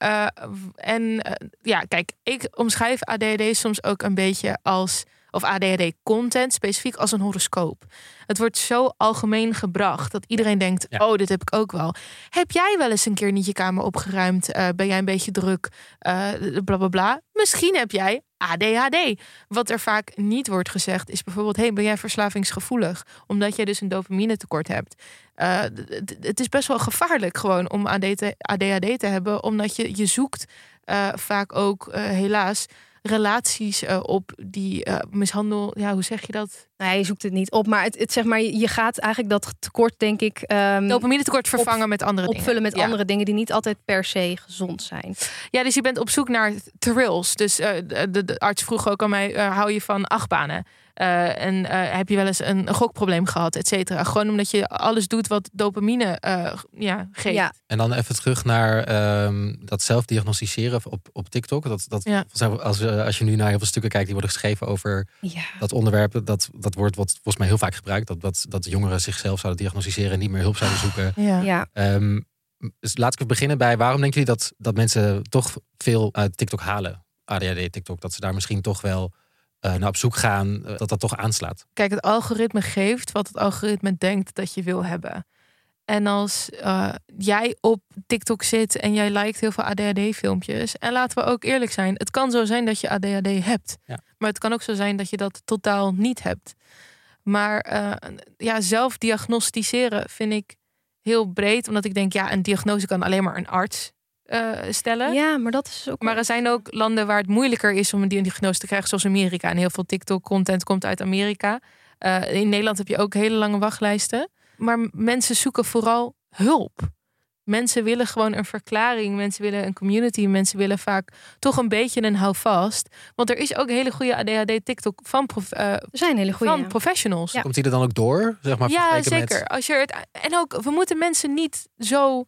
Ja. Kijk, ik omschrijf ADHD soms ook een beetje als... of ADHD-content specifiek als een horoscoop. Het wordt zo algemeen gebracht dat iedereen denkt... dit heb ik ook wel. Heb jij wel eens een keer niet je kamer opgeruimd? Ben jij een beetje druk? Bla bla bla. Misschien heb jij ADHD. Wat er vaak niet wordt gezegd is bijvoorbeeld... ben jij verslavingsgevoelig? Omdat jij dus een dopamine tekort hebt. Het is best wel gevaarlijk gewoon om ADHD te hebben... omdat je zoekt vaak ook helaas... relaties op die mishandel... Ja, hoe zeg je dat? Nou ja, je zoekt het niet op, maar het zeg maar, je gaat eigenlijk dat tekort, denk ik... dopamine tekort vervangen met andere dingen. Opvullen met andere dingen die niet altijd per se gezond zijn. Ja, dus je bent op zoek naar thrills. Dus de arts vroeg ook aan mij, hou je van achtbanen? En heb je wel eens een gokprobleem gehad, et cetera. Gewoon omdat je alles doet wat dopamine geeft. Ja. En dan even terug naar dat zelfdiagnosticeren op TikTok. Als je nu naar heel veel stukken kijkt die worden geschreven over dat onderwerp. Dat woord wordt volgens mij heel vaak gebruikt. Dat jongeren zichzelf zouden diagnosticeren en niet meer hulp zouden zoeken. Ja. Dus laat ik beginnen bij waarom denken jullie dat mensen toch veel uit TikTok halen? ADHD, TikTok. Dat ze daar misschien toch wel naar op zoek gaan. Dat toch aanslaat. Kijk, het algoritme geeft wat het algoritme denkt dat je wil hebben. En als jij op TikTok zit en jij liked heel veel ADHD-filmpjes. En laten we ook eerlijk zijn. Het kan zo zijn dat je ADHD hebt. Ja. Maar het kan ook zo zijn dat je dat totaal niet hebt. Maar zelf diagnosticeren vind ik heel breed. Omdat ik denk, een diagnose kan alleen maar een arts stellen. Ja, maar dat is ook... Maar er zijn ook landen waar het moeilijker is om een diagnose te krijgen. Zoals Amerika. En heel veel TikTok-content komt uit Amerika. In Nederland heb je ook hele lange wachtlijsten. Maar mensen zoeken vooral hulp. Mensen willen gewoon een verklaring. Mensen willen een community. Mensen willen vaak toch een beetje een houvast. Want er is ook hele goede ADHD-TikTok van professionals. Ja. Komt die er dan ook door? Zeg maar, ja, zeker. En ook, we moeten mensen niet zo...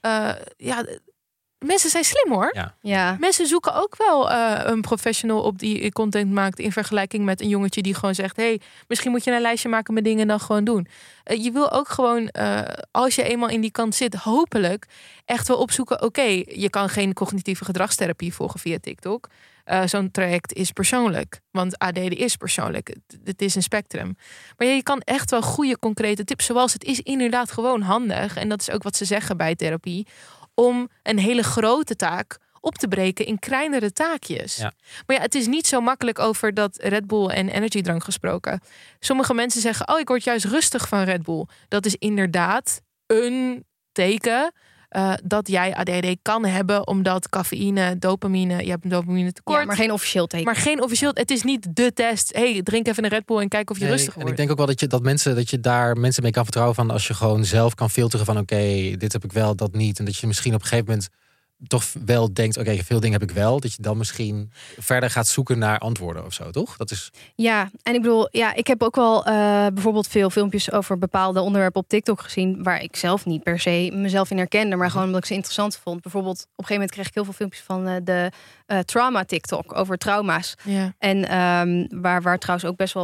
Mensen zijn slim hoor. Ja. Mensen zoeken ook wel een professional op die content maakt in vergelijking met een jongetje die gewoon zegt, hey, misschien moet je een lijstje maken met dingen en dan gewoon doen. Je wil ook gewoon, als je eenmaal in die kant zit, hopelijk echt wel opzoeken, oké, je kan geen cognitieve gedragstherapie volgen via TikTok. Zo'n traject is persoonlijk. Want ADD is persoonlijk. Het is een spectrum. Maar je kan echt wel goede concrete tips, zoals het is inderdaad gewoon handig. En dat is ook wat ze zeggen bij therapie. Om een hele grote taak op te breken in kleinere taakjes. Ja. Maar het is niet zo makkelijk over dat Red Bull en energiedrank gesproken. Sommige mensen zeggen, ik word juist rustig van Red Bull. Dat is inderdaad een teken dat jij ADHD kan hebben, omdat cafeïne, dopamine, je hebt een dopamine tekort. Ja, maar geen officieel teken. Maar geen officieel, het is niet de test. Hey, drink even een Red Bull en kijk of je rustig wordt. En ik denk ook wel dat je daar mensen mee kan vertrouwen van als je gewoon zelf kan filteren van oké, dit heb ik wel, dat niet. En dat je misschien op een gegeven moment toch wel denkt, oké, veel dingen heb ik wel. Dat je dan misschien verder gaat zoeken naar antwoorden of zo, toch? Dat is... Ja, en ik bedoel, ik heb ook wel bijvoorbeeld veel filmpjes over bepaalde onderwerpen op TikTok gezien, waar ik zelf niet per se mezelf in herkende, maar gewoon omdat ik ze interessant vond. Bijvoorbeeld, op een gegeven moment kreeg ik heel veel filmpjes van de trauma TikTok over trauma's. Ja. En waar trouwens ook best wel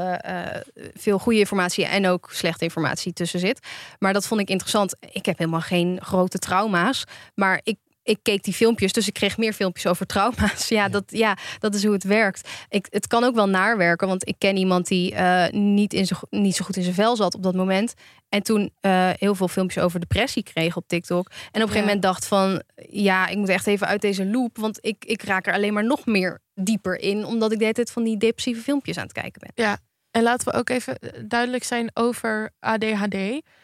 veel goede informatie en ook slechte informatie tussen zit. Maar dat vond ik interessant. Ik heb helemaal geen grote trauma's, maar ik keek die filmpjes, dus ik kreeg meer filmpjes over trauma's. Dat is hoe het werkt. Het kan ook wel naarwerken, want ik ken iemand die niet zo goed in zijn vel zat op dat moment. En toen heel veel filmpjes over depressie kreeg op TikTok. En op een gegeven moment dacht van, ik moet echt even uit deze loop, want ik raak er alleen maar nog meer dieper in, omdat ik de hele tijd van die depressieve filmpjes aan het kijken ben. Ja, en laten we ook even duidelijk zijn over ADHD.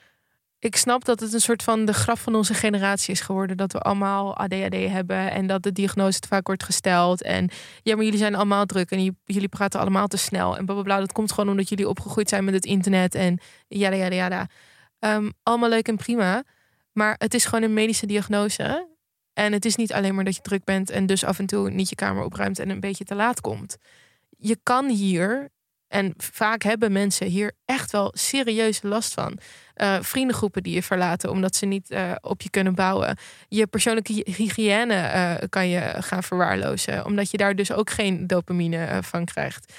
Ik snap dat het een soort van de grap van onze generatie is geworden. Dat we allemaal ADHD hebben. En dat de diagnose te vaak wordt gesteld. En ja, maar jullie zijn allemaal druk. En jullie praten allemaal te snel. En blablabla. Dat komt gewoon omdat jullie opgegroeid zijn met het internet. En yada. Allemaal leuk en prima. Maar het is gewoon een medische diagnose. En het is niet alleen maar dat je druk bent. En dus af en toe niet je kamer opruimt. En een beetje te laat komt. Je kan hier... En vaak hebben mensen hier echt wel serieuze last van. Vriendengroepen die je verlaten omdat ze niet op je kunnen bouwen. Je persoonlijke hygiëne kan je gaan verwaarlozen. Omdat je daar dus ook geen dopamine van krijgt.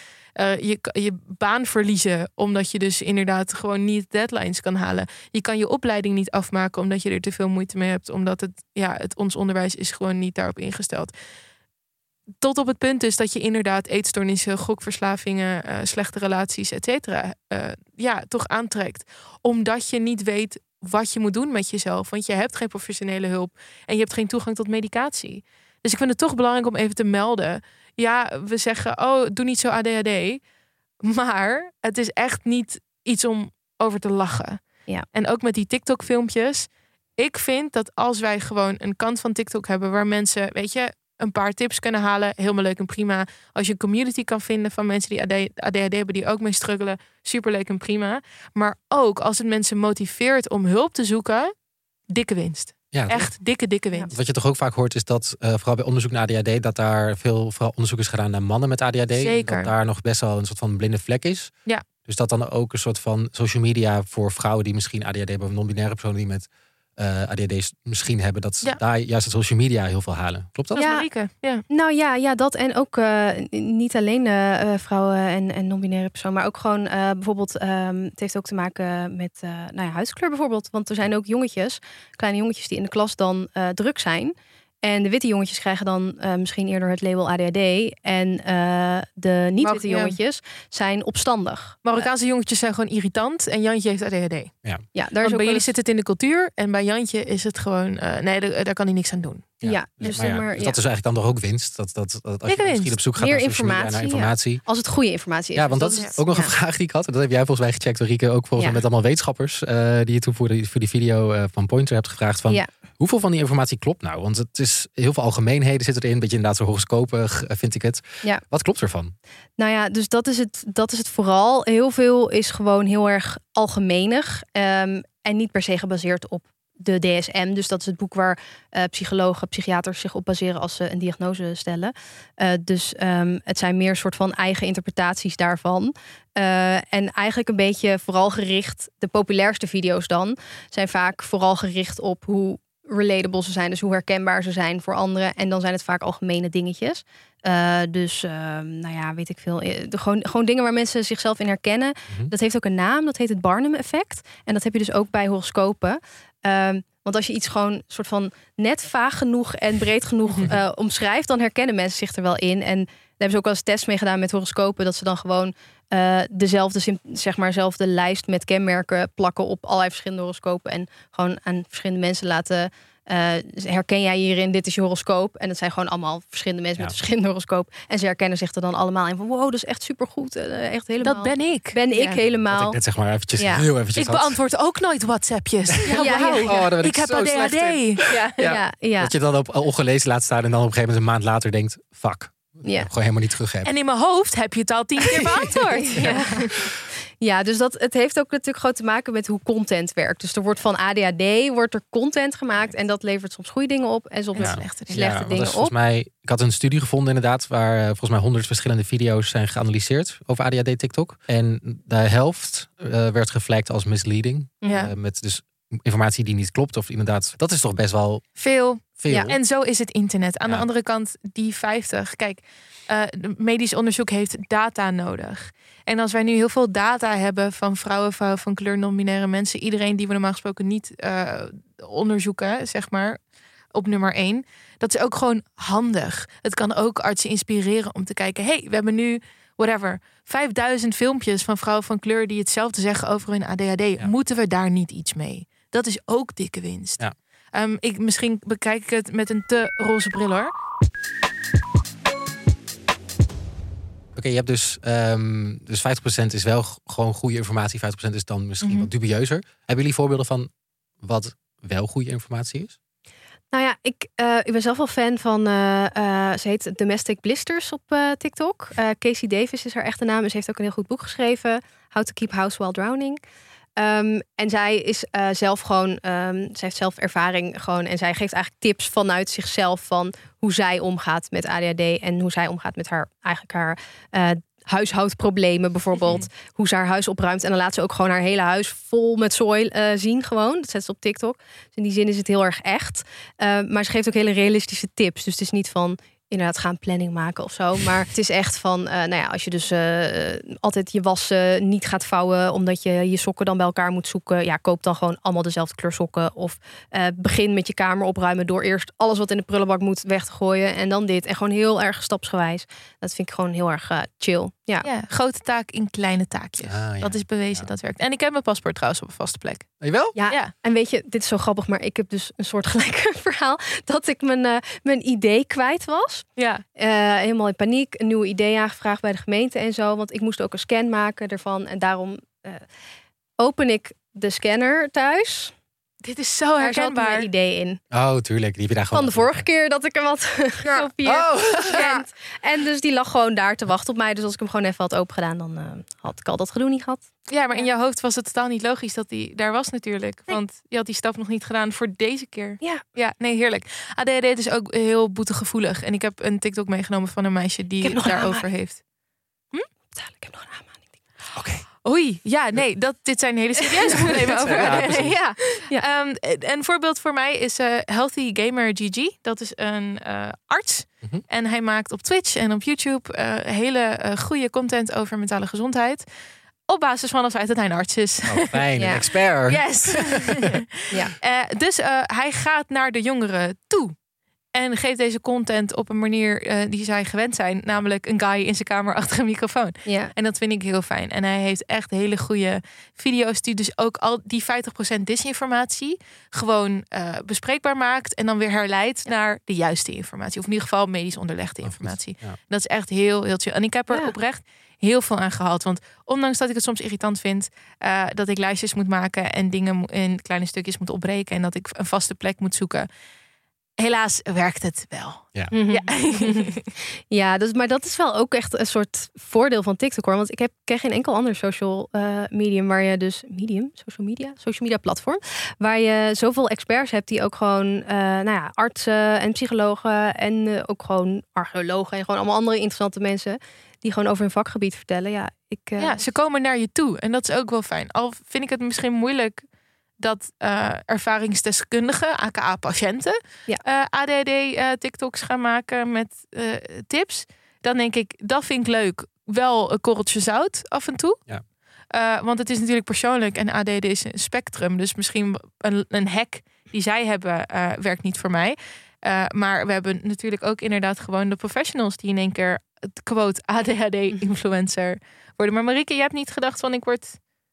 Je baan verliezen omdat je dus inderdaad gewoon niet deadlines kan halen. Je kan je opleiding niet afmaken omdat je er te veel moeite mee hebt. Omdat ons onderwijs is gewoon niet daarop ingesteld. Tot op het punt dus dat je inderdaad eetstoornissen, gokverslavingen, slechte relaties, et cetera, toch aantrekt. Omdat je niet weet wat je moet doen met jezelf. Want je hebt geen professionele hulp en je hebt geen toegang tot medicatie. Dus ik vind het toch belangrijk om even te melden. Ja, we zeggen, doe niet zo ADHD. Maar het is echt niet iets om over te lachen. Ja. En ook met die TikTok-filmpjes. Ik vind dat als wij gewoon een kant van TikTok hebben waar mensen, een paar tips kunnen halen. Helemaal leuk en prima. Als je een community kan vinden van mensen die ADHD hebben, die ook mee struggelen. Superleuk en prima. Maar ook als het mensen motiveert om hulp te zoeken, dikke winst. Ja, Echt dikke winst. wat je toch ook vaak hoort is dat, vooral bij onderzoek naar ADHD, dat daar veel vooral onderzoek is gedaan naar mannen met ADHD. Zeker. Dat daar nog best wel een soort van blinde vlek is. Ja. Dus dat dan ook een soort van social media voor vrouwen die misschien ADHD hebben, of non-binaire personen die met ADHD misschien hebben, dat ze daar juist het social media heel veel halen. Klopt dat? Dat is Marieke. Ja. Nou ja, dat en ook niet alleen vrouwen en non-binaire personen, maar ook gewoon bijvoorbeeld, het heeft ook te maken met huidskleur bijvoorbeeld. Want er zijn ook kleine jongetjes die in de klas dan druk zijn. En de witte jongetjes krijgen dan misschien eerder het label ADHD. En de niet-witte jongetjes zijn opstandig. Marokkaanse jongetjes zijn gewoon irritant en Jantje heeft ADHD. Ja, daar Want is ook bij jullie zit het in de cultuur en bij Jantje is het gewoon... daar kan hij niks aan doen. Dus dat is eigenlijk dan toch ook winst. Dat als je misschien op zoek gaat meer naar social media, naar informatie. Als het goede informatie is. Ja, want dat is ook nog een vraag die ik had. En dat heb jij volgens mij gecheckt, Rieke. Ook volgens mij met allemaal wetenschappers. Die je toen voor die video van Pointer hebt gevraagd. Van hoeveel van die informatie klopt nou? Want het is heel veel algemeenheden zitten erin. Een beetje inderdaad zo horoscopig, vind ik het. Ja. Wat klopt ervan? Nou ja, dus dat is het vooral. Heel veel is gewoon heel erg algemenig. En niet per se gebaseerd op de DSM. Dus dat is het boek waar psychologen, psychiaters zich op baseren als ze een diagnose stellen. Dus het zijn meer soort van eigen interpretaties daarvan. En eigenlijk een beetje vooral gericht, de populairste video's dan, zijn vaak vooral gericht op hoe relatable ze zijn. Dus hoe herkenbaar ze zijn voor anderen. En dan zijn het vaak algemene dingetjes. Weet ik veel. Gewoon dingen waar mensen zichzelf in herkennen. Mm-hmm. Dat heeft ook een naam. Dat heet het Barnum-effect. En dat heb je dus ook bij horoscopen. Want als je iets gewoon soort van net vaag genoeg en breed genoeg omschrijft, dan herkennen mensen zich er wel in. En daar hebben ze ook wel eens tests mee gedaan met horoscopen, dat ze dan gewoon dezelfde lijst met kenmerken plakken op allerlei verschillende horoscopen en gewoon aan verschillende mensen laten. Herken jij hierin, dit is je horoscoop. En dat zijn gewoon allemaal verschillende mensen met verschillende horoscoop. En ze herkennen zich er dan allemaal in van wow, dat is echt supergoed. Echt helemaal. Dat ben ik. Helemaal. Dat ik net zeg maar eventjes heel eventjes ik beantwoord ook nooit WhatsAppjes. Ik heb ADHD. Dat je dan op ongelezen laat staan en dan op een gegeven moment een maand later denkt, fuck. Gewoon helemaal niet terug hebben. En in mijn hoofd heb je het al 10 keer beantwoord. Ja, dus het heeft ook natuurlijk gewoon te maken met hoe content werkt. Dus er wordt van ADHD content gemaakt en dat levert soms goede dingen op en soms slechte dingen op. Volgens mij, ik had een studie gevonden inderdaad waar volgens mij 100 verschillende video's zijn geanalyseerd over ADHD TikTok. En de helft werd geflagd als misleading. Met dus informatie die niet klopt of inderdaad, dat is toch best wel veel. Ja, en zo is het internet. Aan de andere kant, die 50. Kijk, medisch onderzoek heeft data nodig. En als wij nu heel veel data hebben van vrouwen van kleur, non-binaire mensen, iedereen die we normaal gesproken niet onderzoeken, zeg maar, op nummer 1, dat is ook gewoon handig. Het kan ook artsen inspireren om te kijken, hey, we hebben nu 5000 filmpjes van vrouwen van kleur die hetzelfde zeggen over hun ADHD. Ja. Moeten we daar niet iets mee? Dat is ook dikke winst. Ja. Misschien bekijk ik het met een te roze bril, hoor. Oké, je hebt dus 50% is wel gewoon goede informatie. 50% is dan misschien wat dubieuzer. Hebben jullie voorbeelden van wat wel goede informatie is? Nou ja, ik ben zelf wel fan van, ze heet Domestic Blisters op TikTok. Casey Davis is haar echte naam. Ze heeft ook een heel goed boek geschreven. How to Keep House While Drowning. En zij is zelf gewoon, zij heeft zelf ervaring gewoon. En zij geeft eigenlijk tips vanuit zichzelf van hoe zij omgaat met ADHD. En hoe zij omgaat met haar huishoudproblemen bijvoorbeeld. Hoe ze haar huis opruimt. En dan laat ze ook gewoon haar hele huis vol met zooi zien gewoon. Dat zet ze op TikTok. Dus in die zin is het heel erg echt. Maar ze geeft ook hele realistische tips. Dus het is niet van inderdaad gaan planning maken of zo. Maar het is echt van, als je dus altijd je was niet gaat vouwen omdat je je sokken dan bij elkaar moet zoeken. Ja, koop dan gewoon allemaal dezelfde kleur sokken. Of begin met je kamer opruimen door eerst alles wat in de prullenbak moet weg te gooien. En dan dit. En gewoon heel erg stapsgewijs. Dat vind ik gewoon heel erg chill. Ja, grote taak in kleine taakjes. Dat is bewezen, dat werkt. En ik heb mijn paspoort trouwens op een vaste plek. Jawel? Ja. En weet je, dit is zo grappig, maar ik heb dus een soortgelijk verhaal dat ik mijn idee kwijt was. Ja. Helemaal in paniek, een nieuwe idee aangevraagd bij de gemeente en zo, want ik moest ook een scan maken ervan en daarom open ik de scanner thuis Dit is zo Daar zat herkenbaar. een idee in. Oh, tuurlijk. Die heb je daar gewoon Van de vorige keer dat ik hem had gekopieerd. En dus die lag gewoon daar te wachten op mij. Dus als ik hem gewoon even had opengedaan, dan had ik al dat gedoe niet gehad. Ja, maar in jouw hoofd was het totaal niet logisch dat die daar was natuurlijk. Nee. Want je had die stap nog niet gedaan voor deze keer. Ja. Ja, nee, heerlijk. ADHD is ook heel boetegevoelig. En ik heb een TikTok meegenomen van een meisje die heb nog het een daarover aanmaning. heeft. Ik heb nog een aanmaning. Oké. Oei, ja, nee, dit zijn hele serieuze problemen over. Ja, precies. Ja. Een voorbeeld voor mij is Healthy Gamer GG. Dat is een arts. Mhm. En hij maakt op Twitch en op YouTube hele goede content over mentale gezondheid. Op basis van het feit dat hij een arts is. Oh, fijn. Ja. Een expert. Yes. Dus hij gaat naar de jongeren toe. En geeft deze content op een manier die zij gewend zijn. Namelijk een guy in zijn kamer achter een microfoon. Ja. En dat vind ik heel fijn. En hij heeft echt hele goede video's die dus ook al die 50% disinformatie gewoon bespreekbaar maakt. En dan weer herleidt naar de juiste informatie. Of in ieder geval medisch onderlegde informatie. Ja. Dat is echt heel, heel chill. En ik heb er oprecht heel veel aan gehaald. Want ondanks dat ik het soms irritant vind dat ik lijstjes moet maken en dingen in kleine stukjes moet opbreken. En dat ik een vaste plek moet zoeken. Helaas werkt het wel. Ja. Ja. Ja, dus, maar dat is wel ook echt een soort voordeel van TikTok hoor. Want ik ken geen enkel ander social medium waar je dus social media platform, waar je zoveel experts hebt die ook gewoon artsen en psychologen en ook gewoon archeologen en gewoon allemaal andere interessante mensen die gewoon over hun vakgebied vertellen. Ja, Ze komen naar je toe en dat is ook wel fijn. Al vind ik het misschien moeilijk dat ervaringsdeskundigen, aka patiënten, ADHD-TikToks gaan maken met tips. Dan denk ik, dat vind ik leuk. Wel een korreltje zout af en toe. Ja. Want het is natuurlijk persoonlijk en ADHD is een spectrum. Dus misschien een hack die zij hebben werkt niet voor mij. Maar we hebben natuurlijk ook inderdaad gewoon de professionals die in één keer het quote ADHD-influencer worden. Maar Marieke, je hebt niet gedacht van ik word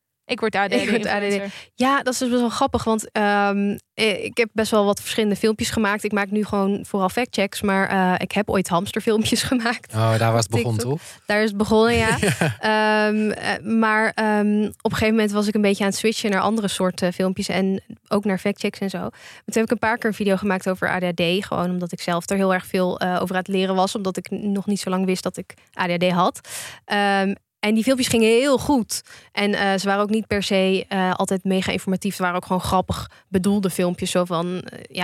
ADHD. Ja, dat is dus best wel grappig, want ik heb best wel wat verschillende filmpjes gemaakt. Ik maak nu gewoon vooral factchecks, maar ik heb ooit hamsterfilmpjes gemaakt. Oh, daar was het begonnen, toch? Daar is het begonnen, ja. Maar op een gegeven moment was ik een beetje aan het switchen naar andere soorten filmpjes en ook naar factchecks en zo. Maar toen heb ik een paar keer een video gemaakt over ADHD, gewoon omdat ik zelf er heel erg veel over aan het leren was, omdat ik nog niet zo lang wist dat ik ADHD had. En die filmpjes gingen heel goed. En ze waren ook niet per se altijd mega informatief. Ze waren ook gewoon grappig bedoelde filmpjes. Zo van,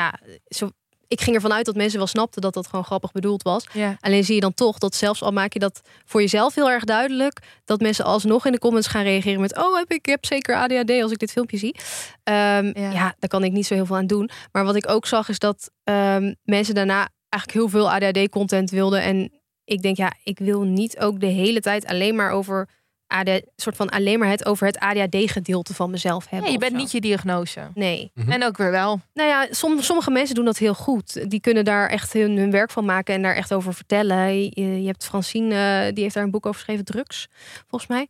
ik ging ervan uit dat mensen wel snapten dat dat gewoon grappig bedoeld was. Ja. Alleen zie je dan toch dat zelfs al maak je dat voor jezelf heel erg duidelijk, dat mensen alsnog in de comments gaan reageren met ik heb zeker ADHD als ik dit filmpje zie. Daar kan ik niet zo heel veel aan doen. Maar wat ik ook zag is dat mensen daarna eigenlijk heel veel ADHD-content wilden. En ik denk, ik wil niet ook de hele tijd alleen maar over alleen maar het over het ADHD-gedeelte van mezelf hebben. Ja, je bent niet je diagnose. Nee. Mhm. En ook weer wel. Nou ja, sommige mensen doen dat heel goed. Die kunnen daar echt hun werk van maken en daar echt over vertellen. Je hebt Francine, die heeft daar een boek over geschreven, Drugs, volgens mij.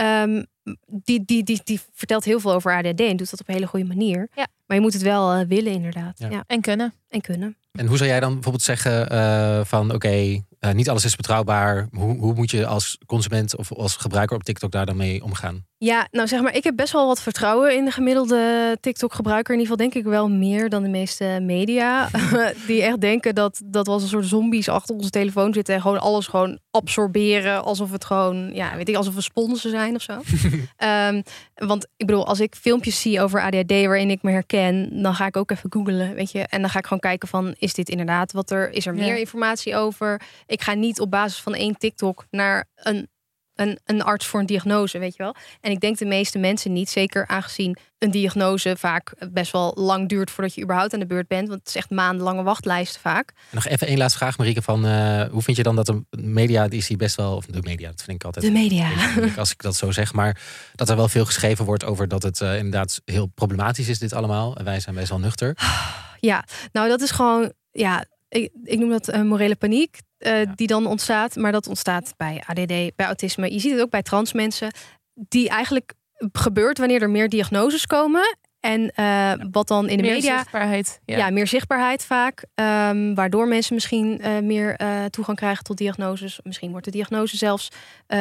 Die vertelt heel veel over ADHD en doet dat op een hele goede manier. Ja. Maar je moet het wel willen, inderdaad. Ja. Ja. En kunnen. En hoe zou jij dan bijvoorbeeld zeggen van niet alles is betrouwbaar. Hoe moet je als consument of als gebruiker op TikTok daar dan mee omgaan? Ja, nou zeg maar, ik heb best wel wat vertrouwen in de gemiddelde TikTok-gebruiker. In ieder geval denk ik wel meer dan de meeste media. Die echt denken dat we als een soort zombies achter onze telefoon zitten en gewoon alles gewoon absorberen. Alsof het gewoon, alsof we sponsen zijn of zo. Want ik bedoel, als ik filmpjes zie over ADHD waarin ik me herken, dan ga ik ook even googlen, weet je. En dan ga ik gewoon kijken van, is dit inderdaad wat er, is er meer informatie over? Ik ga niet op basis van 1 TikTok naar een arts voor een diagnose, weet je wel. En ik denk de meeste mensen niet, zeker aangezien een diagnose vaak best wel lang duurt voordat je überhaupt aan de beurt bent. Want het is echt maandenlange wachtlijsten vaak. En nog even één laatste vraag, Marieke, van hoe vind je dan dat de media, die is hier best wel, of de media, dat vind ik altijd de media, als ik dat zo zeg, maar dat er wel veel geschreven wordt over dat het inderdaad heel problematisch is dit allemaal. En wij zijn best wel nuchter. Ja, nou dat is gewoon, ik noem dat morele paniek. Die dan ontstaat, maar dat ontstaat bij ADD, bij autisme. Je ziet het ook bij trans mensen. Die eigenlijk gebeurt wanneer er meer diagnoses komen. En wat dan in de Meer media... zichtbaarheid. Ja, meer zichtbaarheid vaak. Waardoor mensen misschien meer toegang krijgen tot diagnoses. Misschien wordt de diagnose zelfs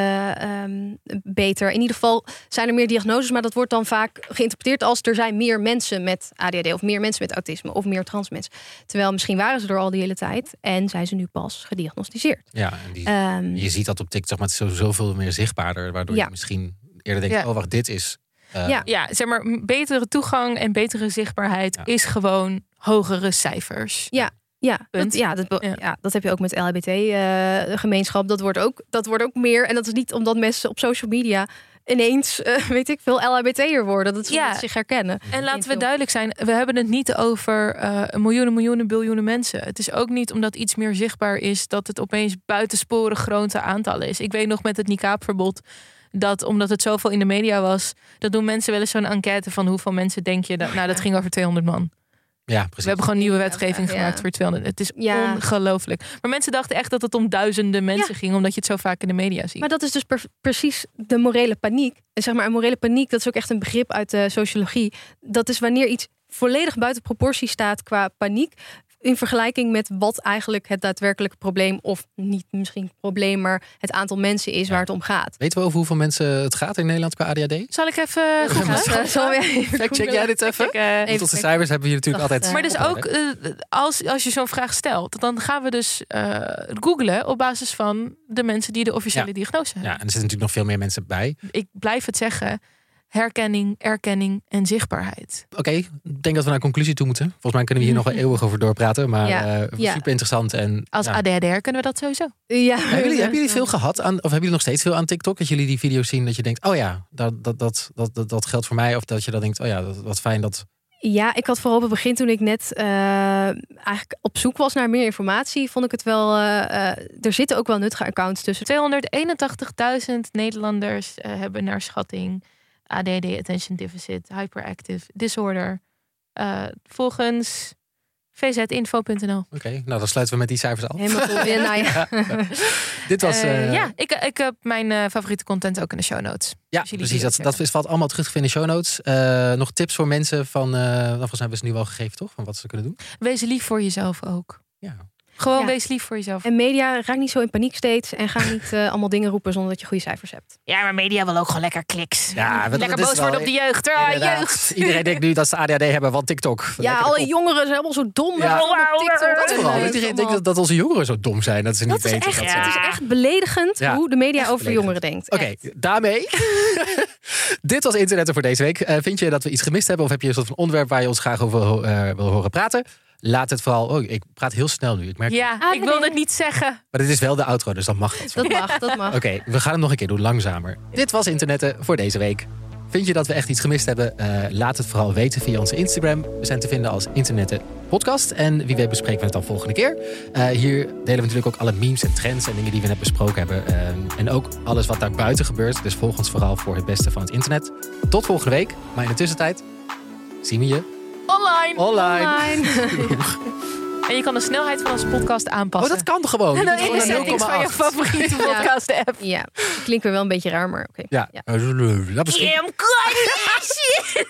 beter. In ieder geval zijn er meer diagnoses, maar dat wordt dan vaak geïnterpreteerd als er zijn meer mensen met ADHD of meer mensen met autisme of meer trans mensen. Terwijl misschien waren ze er al die hele tijd en zijn ze nu pas gediagnosticeerd. Ja, en je ziet dat op TikTok, maar het is zoveel meer zichtbaarder, waardoor je misschien eerder denkt, oh wacht, dit is... Ja, zeg maar, betere toegang en betere zichtbaarheid is gewoon hogere cijfers. Ja, dat heb je ook met LHBT-gemeenschap. Dat wordt ook meer. En dat is niet omdat mensen op social media ineens, veel LHBT'er worden. Dat ze zich herkennen. En laten we duidelijk zijn, we hebben het niet over miljoenen, biljoenen mensen. Het is ook niet omdat iets meer zichtbaar is dat het opeens buitensporig grote aantallen is. Ik weet nog met het niqabverbod dat omdat het zoveel in de media was, dat doen mensen wel eens zo'n enquête van hoeveel mensen denk je dat. Nou, dat ging over 200 man. Ja, precies. We hebben gewoon nieuwe wetgeving gemaakt voor 200. Het is ongelooflijk. Maar mensen dachten echt dat het om duizenden mensen ging, omdat je het zo vaak in de media ziet. Maar dat is dus precies de morele paniek. En zeg maar, een morele paniek, dat is ook echt een begrip uit de sociologie. Dat is wanneer iets volledig buiten proportie staat qua paniek, in vergelijking met wat eigenlijk het daadwerkelijke probleem, of niet misschien probleem, maar het aantal mensen is waar het om gaat. Weten we over hoeveel mensen het gaat in Nederland qua ADHD? Zal ik even googlen? Check jij dit even? Want onze cijfers hebben we hier natuurlijk altijd. Maar dus ook als je zo'n vraag stelt, dan gaan we dus googlen op basis van de mensen die de officiële diagnose hebben. Ja, en er zitten natuurlijk nog veel meer mensen bij. Ik blijf het zeggen. Herkenning, erkenning en zichtbaarheid. Oké, ik denk dat we naar een conclusie toe moeten. Volgens mij kunnen we hier nog wel eeuwig over doorpraten. Maar super interessant. En, als ADHD'er kunnen we dat sowieso. Ja. Hebben jullie veel gehad aan, of hebben jullie nog steeds veel aan TikTok? Dat jullie die video's zien dat je denkt, oh ja, dat geldt voor mij. Of dat je dan denkt, oh ja, wat fijn dat... Ja, ik had vooral op het begin, toen ik net eigenlijk op zoek was naar meer informatie, vond ik het wel... er zitten ook wel nuttige accounts tussen. 281.000 Nederlanders hebben naar schatting ADD, Attention Deficit, Hyperactive Disorder. Volgens vzinfo.nl. Oké, nou dan sluiten we met die cijfers af. Helemaal top. Dit was... ik heb mijn favoriete content ook in de show notes. Ja, precies. Dat valt allemaal terug te vinden in de show notes. Nog tips voor mensen van... volgens mij hebben ze nu wel gegeven, toch? Van wat ze kunnen doen. Wees lief voor jezelf ook. Ja. Gewoon wees lief voor jezelf. En media, raak niet zo in paniek steeds. En ga niet allemaal dingen roepen zonder dat je goede cijfers hebt. Ja, maar media wil ook gewoon lekker kliks. Ja, lekker boos worden op de jeugd. Jeugd. Iedereen denkt nu dat ze ADHD hebben van TikTok. Ja, alle jongeren zijn allemaal zo dom. Ja. Op TikTok. Dat vooral. Iedereen denkt dat onze jongeren zo dom zijn. Dat ze niet weten. Het is echt beledigend hoe de media over jongeren denkt. Oké, daarmee. Dit was Internet voor deze week. Vind je dat we iets gemist hebben? Of heb je een soort van onderwerp waar je ons graag over wil horen praten? Laat het vooral... Oh, ik praat heel snel nu. Ik merk ik wilde het niet zeggen. Maar dit is wel de outro, dus dat mag het. Dat mag. Oké, we gaan hem nog een keer doen, langzamer. Dit was Internetten voor deze week. Vind je dat we echt iets gemist hebben? Laat het vooral weten via onze Instagram. We zijn te vinden als Internetten Podcast. En wie weet bespreken we het dan volgende keer. Hier delen we natuurlijk ook alle memes en trends en dingen die we net besproken hebben. En ook alles wat daar buiten gebeurt. Dus volg ons vooral voor het beste van het internet. Tot volgende week. Maar in de tussentijd zien we je online. En je kan de snelheid van onze podcast aanpassen. Oh, dat kan toch gewoon? En dan in de settings van je favoriete podcast-app. Ja, klinkt weer wel een beetje raar, maar oké. Ja. Kim Kardashian!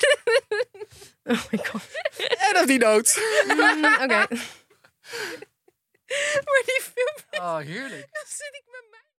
Oh my god. En op die noot. Oké. Maar die film... Oh, heerlijk.